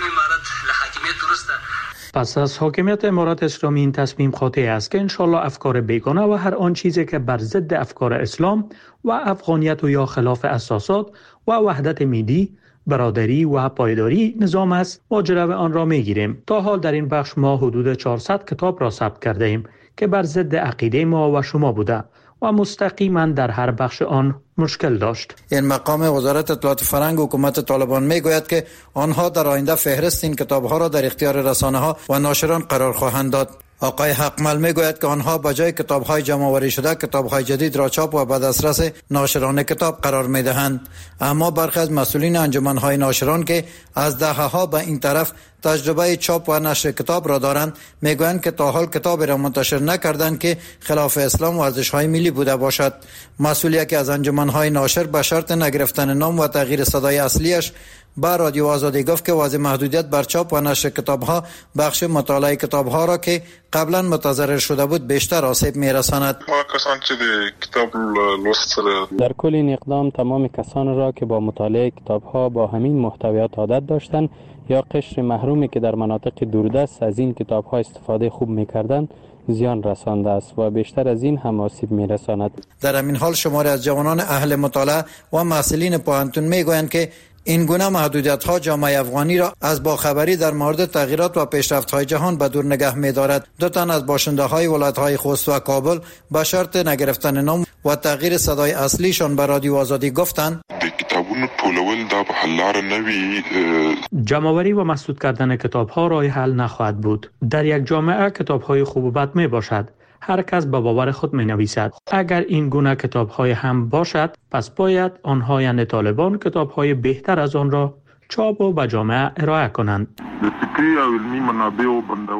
پس از حاکمیت امارات اسلامی این تصمیم قاطع است که انشالله افکار بیگانه و هر آن چیزی که بر ضد افکار اسلام و افغانیت و یا خلاف اساسات و وحدت ملی، برادری و پایداری نظام است ما جلو آن را میگیریم. تا حال در این بخش ما حدود چهارصد کتاب را ثبت کرده ایم که بر ضد عقیده ما و شما بوده و مستقیما در هر بخش آن مشکل داشت. این مقام وزارت اطلاعات و فرهنگ حکومت طالبان میگوید که آنها در آینده فهرست این کتاب‌ها را در اختیار رسانه‌ها و ناشران قرار خواهند داد. آقای حقمل میگوید که آنها به جای کتاب‌های جمع‌آوری شده کتاب‌های جدید را چاپ و به دسترس ناشران کتاب قرار می‌دهند. اما برخی از مسئولین انجمن‌های ناشران که از دهه‌ها به این طرف تجربه چاپ و نشر کتاب را دارند میگویند که تا حال کتاب را منتشر نکردند که خلاف اسلام و ارزش‌های ملی بوده باشد. مسئولی که از انجمن‌های ناشر به شرط نگرفتن نام و تغییر صدای اصلیش با رادیو آزادی گفت که وضع محدودیت بر چاپ و نشر کتاب‌ها بخش مطالعه کتاب‌ها را که قبلا متضرر شده بود بیشتر آسیب می‌رساند. ما کسان که کتاب لوست در کل این اقدام تمام کسان را که با مطالعه کتاب‌ها با همین محتویات عادت داشتند یا قشر محرومی که در مناطق دوردست از این کتاب‌ها استفاده خوب می‌کردند زیان رسانده است و بیشتر از این هم آسیب می‌رساند. در همین حال شماری از جوانان اهل مطالعه و محصلین پوهنتون می‌گویند که این گونه محدودیت‌ها جامعه افغانی را از باخبری در مورد تغییرات و پیشرفت‌های جهان به دور نگه می‌دارد. دو تن از باشنده‌های ولایت‌های خوست و کابل با شرط نگرفتن نام و تغییر صدای اصلیشان به رادیو آزادی گفتند کتابونو ټولول دا به حل لاره نوي. جمع‌آوری و مسدود کردن کتاب‌ها راه حل نخواهد بود. در یک جامعه کتاب‌های خوب و بد میباشد. هر کس به باور خود می نویسد. اگر این گونه کتاب های هم باشد پس باید آنها یعنی طالبان کتاب های بهتر از آن را چاپ و به جامعه ارائه کنند.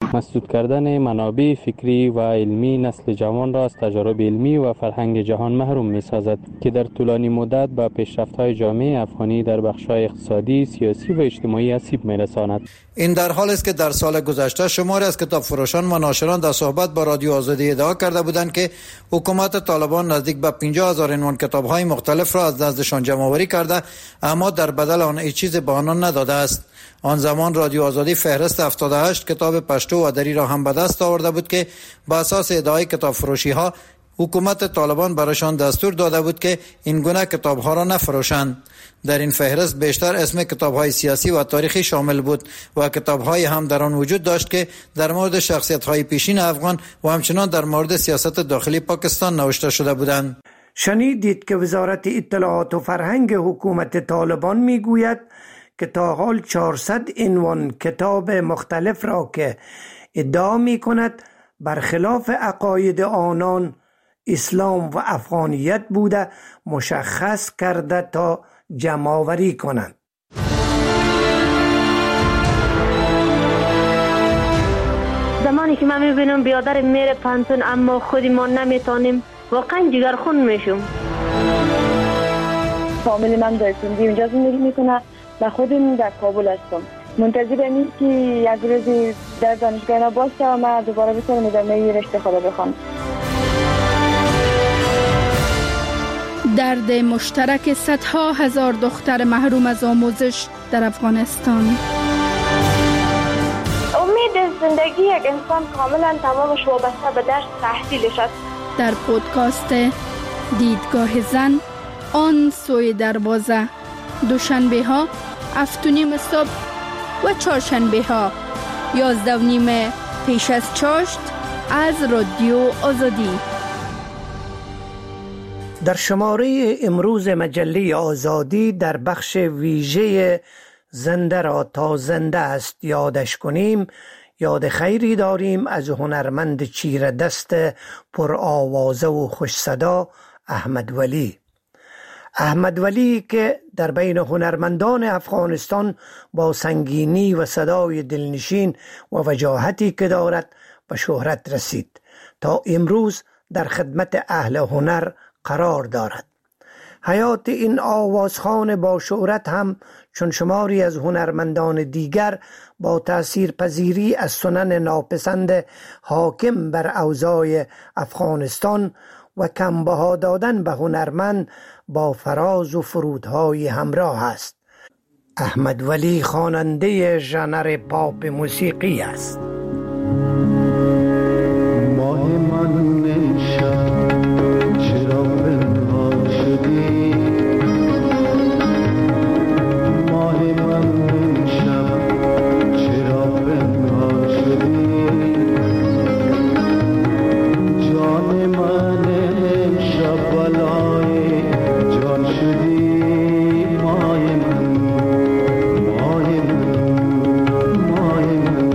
مسدود کردن منابع فکری و علمی نسل جوان را از تجارب علمی و فرهنگ جهان محروم می سازد که در طولانی مدت به پیشرفت‌های جامعه افغانی در بخش‌های اقتصادی، سیاسی و اجتماعی آسیب می رساند. این در حالی است که در سال گذشته شماری از کتاب فروشان و ناشران در صحبت با رادیو آزادی ادعا کرده بودند که حکومت طالبان نزدیک به پنجاه هزار عنوان کتاب‌های مختلف را از نزدشان جمع‌آوری کرده، اما در بدل آن هیچ چیز به آنان نداده است. آن زمان رادیو آزادی فهرست هفتاد و هشت کتاب پشتو و دری را هم به دست آورده بود که با اساس ادعای کتاب فروشی ها حکومت طالبان برایشان دستور داده بود که این گونه کتاب ها را نفروشند. در این فهرست بیشتر اسم کتاب های سیاسی و تاریخی شامل بود و کتاب های هم در آن وجود داشت که در مورد شخصیت های پیشین افغان و همچنان در مورد سیاست داخلی پاکستان نوشته شده بودند. شنیدید که وزارت اطلاعات و فرهنگ حکومت طالبان میگوید که تا حال چهارصد عنوان کتاب مختلف را که ادعا می کند برخلاف عقاید آنان اسلام و افغانیت بوده مشخص کرده تا جمع‌آوری کنند. زمانی که من میبینم بیادر میره پانتون اما خودی ما نمیتونیم واقعا جگرخون میشم. فامیل من در سندی اونجا زندگی میکنه و خودم در کابل هستم. منتظر اینم که یک روزی در دانشگاه باشه و من دوباره بتونم ادامه رشته خود بخوام. درد مشترک صدها هزار دختر محروم از آموزش در افغانستان. امید زندگی یک انسان کاملا تمامش وابسته به درس تحصیلش است. در پودکاست دیدگاه زن آن سوی دروازه، دوشنبه ها هفت و نیم صبح و چهارشنبه ها یازده و نیم پیش از چاشت از رادیو آزادی. در شماره امروز مجله آزادی در بخش ویژه زنده را تا زنده است یادش کنیم، یاد خیری داریم از هنرمند چیره دست پر آوازه و خوش صدا احمد ولی. احمد ولی که در بین هنرمندان افغانستان با سنگینی و صدای دلنشین و وجاهتی که دارد به شهرت رسید، تا امروز در خدمت اهل هنر قرار دارد. حیات این آوازخوان با شهرت هم چون شماری از هنرمندان دیگر با تأثیر پذیری از سنن ناپسند حاکم بر اوضاع افغانستان و کمبها دادن به هنرمند با فراز و فرودهای همراه است. احمد ولی خواننده ژانر پاپ موسیقی است. ماه من امشب چرا پنهان شدی، ماه من امشب چرا پنهان شدی، جان من امشب بلای جان شدی، ماه من ماه من ماه من.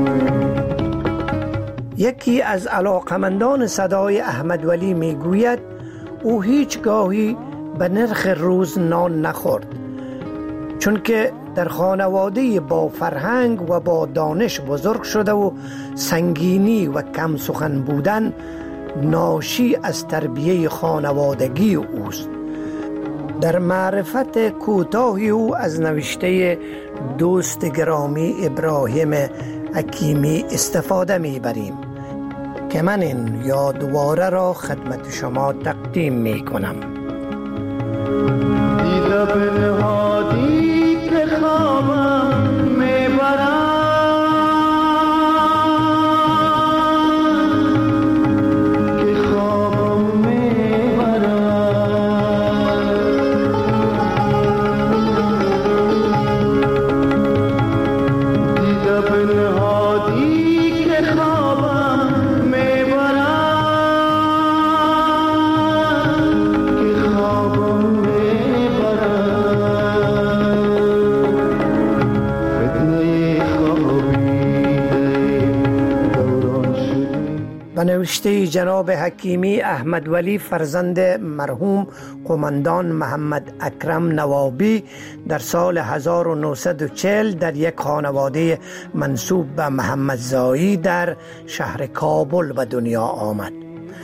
یکی از علاقمندان صدای احمد ولی می گوید او هیچ گاهی به نرخ روز نان نخورد، چون که در خانواده با فرهنگ و با دانش بزرگ شده و سنگینی و کم سخن بودن ناشی از تربیه خانوادگی اوست. در معرفت کوتاهی او از نوشته دوست گرامی ابراهیم حکیمی استفاده میبریم که من این یادواره را خدمت شما تقدیم می کنم. دیده بنهادی که خوابم میبرم، که خوابم میبرم، دیده بنهادی که خوابم میبرم، که خوابم میبرم. سرگذشته جناب حکیمی احمد ولی فرزند مرحوم قماندان محمد اکرم نوابی در سال هزار و نهصد و چهل در یک خانواده منسوب به محمد زایی در شهر کابل به دنیا آمد.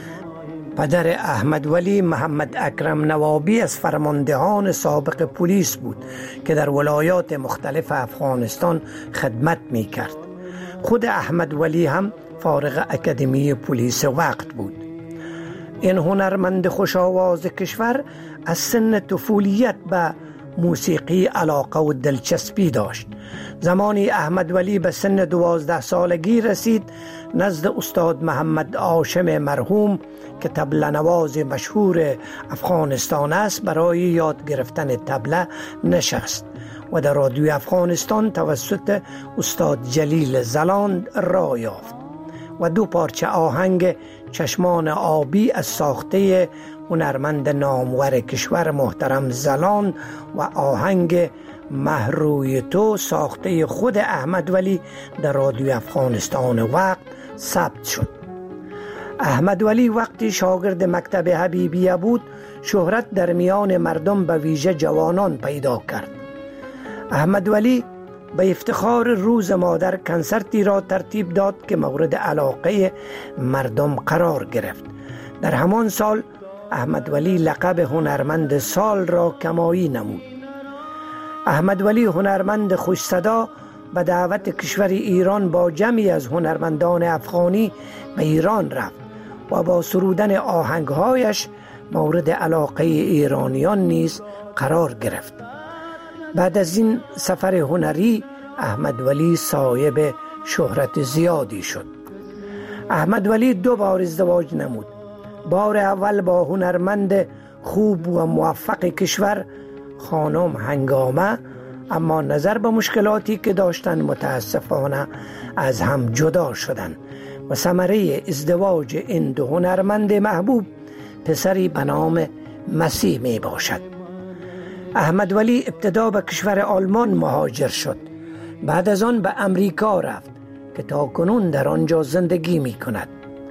پدر احمد ولی محمد اکرم نوابی از فرماندهان سابق پلیس بود که در ولایات مختلف افغانستان خدمت می کرد. خود احمد ولی هم فارغ اکادمی پلیس وقت بود. این هنرمند خوش آواز کشور از سن طفولیت به موسیقی علاقه و دلچسپی داشت. زمانی احمد ولی به سن دوازده سالگی رسید نزد استاد محمد هاشم مرحوم که طبله نواز مشهور افغانستان است برای یاد گرفتن طبله نشست و در رادیو افغانستان توسط استاد جلیل زلاند راه یافت و دو پارچه آهنگ چشمان آبی از ساخته هنرمند نامور کشور محترم زلاند و آهنگ مهروی تو ساخته خود احمد ولی در رادیو افغانستان وقت ثبت شد. احمد ولی وقتی شاگرد مکتب حبیبیه بود شهرت در میان مردم به ویژه جوانان پیدا کرد. احمد ولی به افتخار روز مادر کنسرتی را ترتیب داد که مورد علاقه مردم قرار گرفت. در همان سال احمد ولی لقب هنرمند سال را کمایی نمود. احمد ولی هنرمند خوش صدا به دعوت کشور ایران با جمعی از هنرمندان افغانی به ایران رفت و با سرودن آهنگهایش مورد علاقه ایرانیان نیز قرار گرفت. بعد از این سفر هنری احمد ولی صاحب شهرت زیادی شد. احمد ولی دو بار ازدواج نمود. بار اول با هنرمند خوب و موفق کشور خانم هنگامه، اما نظر به مشکلاتی که داشتن متاسفانه از هم جدا شدند و ثمره ازدواج این دو هنرمند محبوب پسری به نام مسیح می باشد. احمد ولی ابتدا به کشور آلمان مهاجر شد. بعد از آن به امریکا رفت که تا کنون در آنجا زندگی می کند.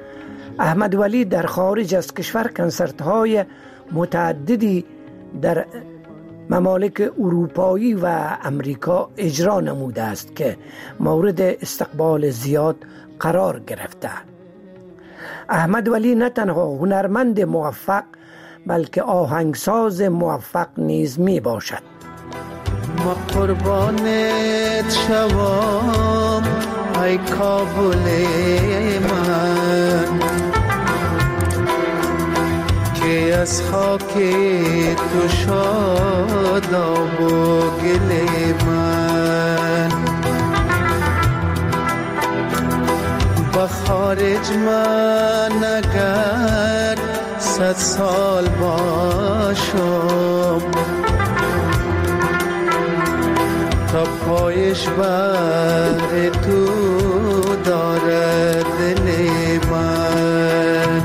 احمد ولی در خارج از کشور کنسرت های متعددی در ممالک اروپایی و امریکا اجرا نموده است که مورد استقبال زیاد قرار گرفته. احمد ولی نه تنها هنرمند موفق بلکه آهنگساز موفق نیز می باشد. ما قربانت شوام ای کابل من که از خاک تو شاداب و گل من با خارج من اگر صد سال باشم تا پایش بر تو دارد دل من.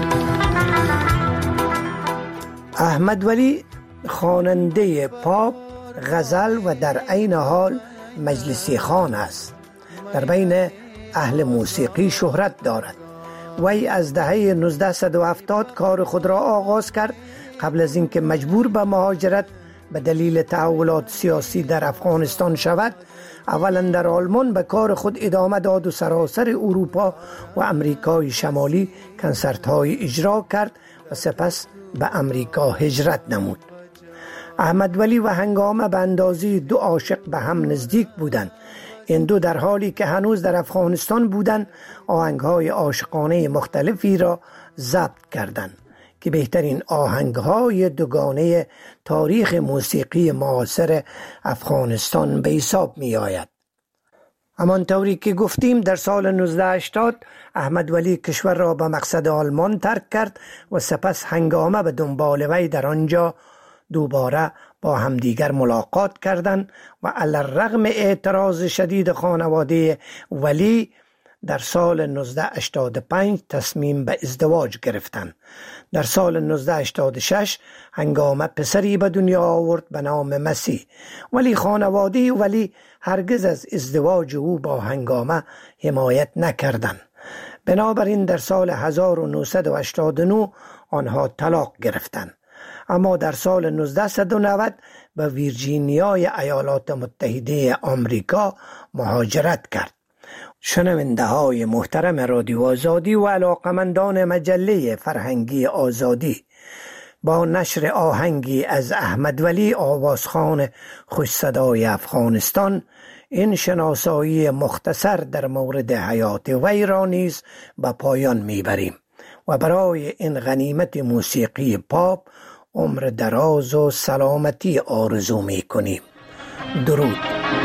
احمد ولی خواننده پاپ، غزل و در عین حال مجلسی خوان است. در بین اهل موسیقی شهرت دارد. وی از دهه نوزده و هفتاد کار خود را آغاز کرد. قبل از اینکه مجبور به مهاجرت به دلیل تحولات سیاسی در افغانستان شود، اولا در آلمان به کار خود ادامه داد و سراسر اروپا و امریکای شمالی کنسرت های اجرا کرد و سپس به امریکا هجرت نمود. احمد ولی و هنگامه به اندازه دو عاشق به هم نزدیک بودند. این دو در حالی که هنوز در افغانستان بودند آهنگ‌های عاشقانه مختلفی را ضبط کردند که بهترین آهنگ‌های دوگانه تاریخ موسیقی معاصر افغانستان به حساب می‌آید. همانطوری که گفتیم در سال نوزده هشتاد احمد ولی کشور را به مقصد آلمان ترک کرد و سپس هنگامه به دنبال وی در آنجا دوباره با همدیگر ملاقات کردند و علی الرغم اعتراض شدید خانواده ولی در سال نوزده هشتاد و پنج تصمیم به ازدواج گرفتند. در سال نوزده هشتاد و شش هنگامه پسری به دنیا آورد به نام مسیح، ولی خانواده ولی هرگز از ازدواج او با هنگامه حمایت نکردند. بنابراین در سال هزار و نهصد و هشتاد و نه آنها طلاق گرفتند، اما در سال نوزده نود به ویرجینیای ایالات متحده آمریکا مهاجرت کرد. شنونده های محترم رادیو آزادی و علاقمندان مجله فرهنگی آزادی، با نشر آهنگی از احمد ولی آوازخوان خوش صدای افغانستان این شناسایی مختصر در مورد حیات وی را نیز به پایان میبریم و برای این غنیمت موسیقی پاپ عمر دراز و سلامتی آرزو میکنیم. درود.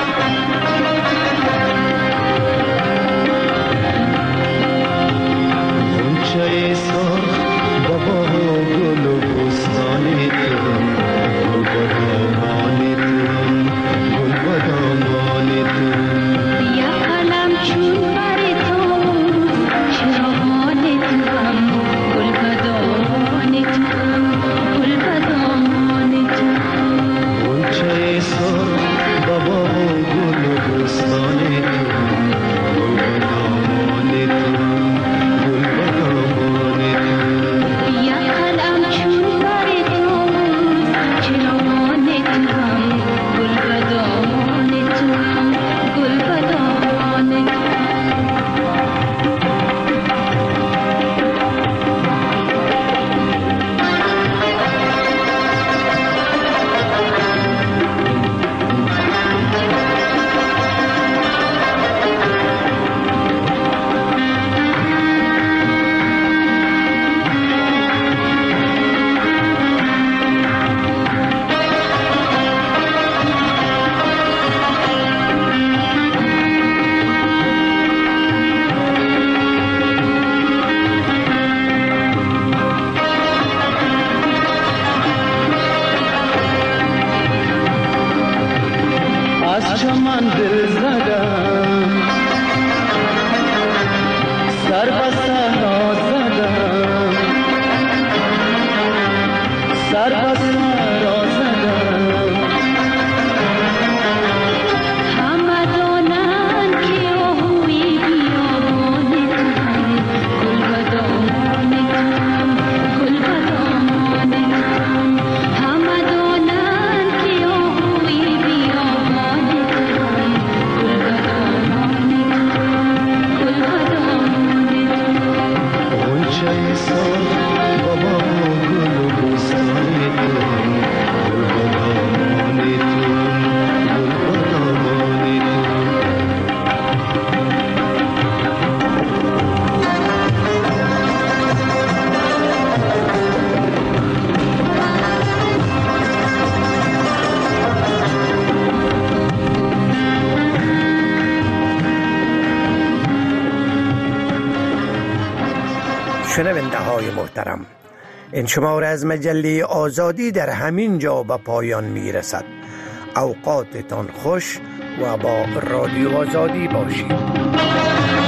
شنونده های محترم، این شماره از مجله آزادی در همین جا به پایان می رسد. اوقاتتان خوش و با رادیو آزادی باشید.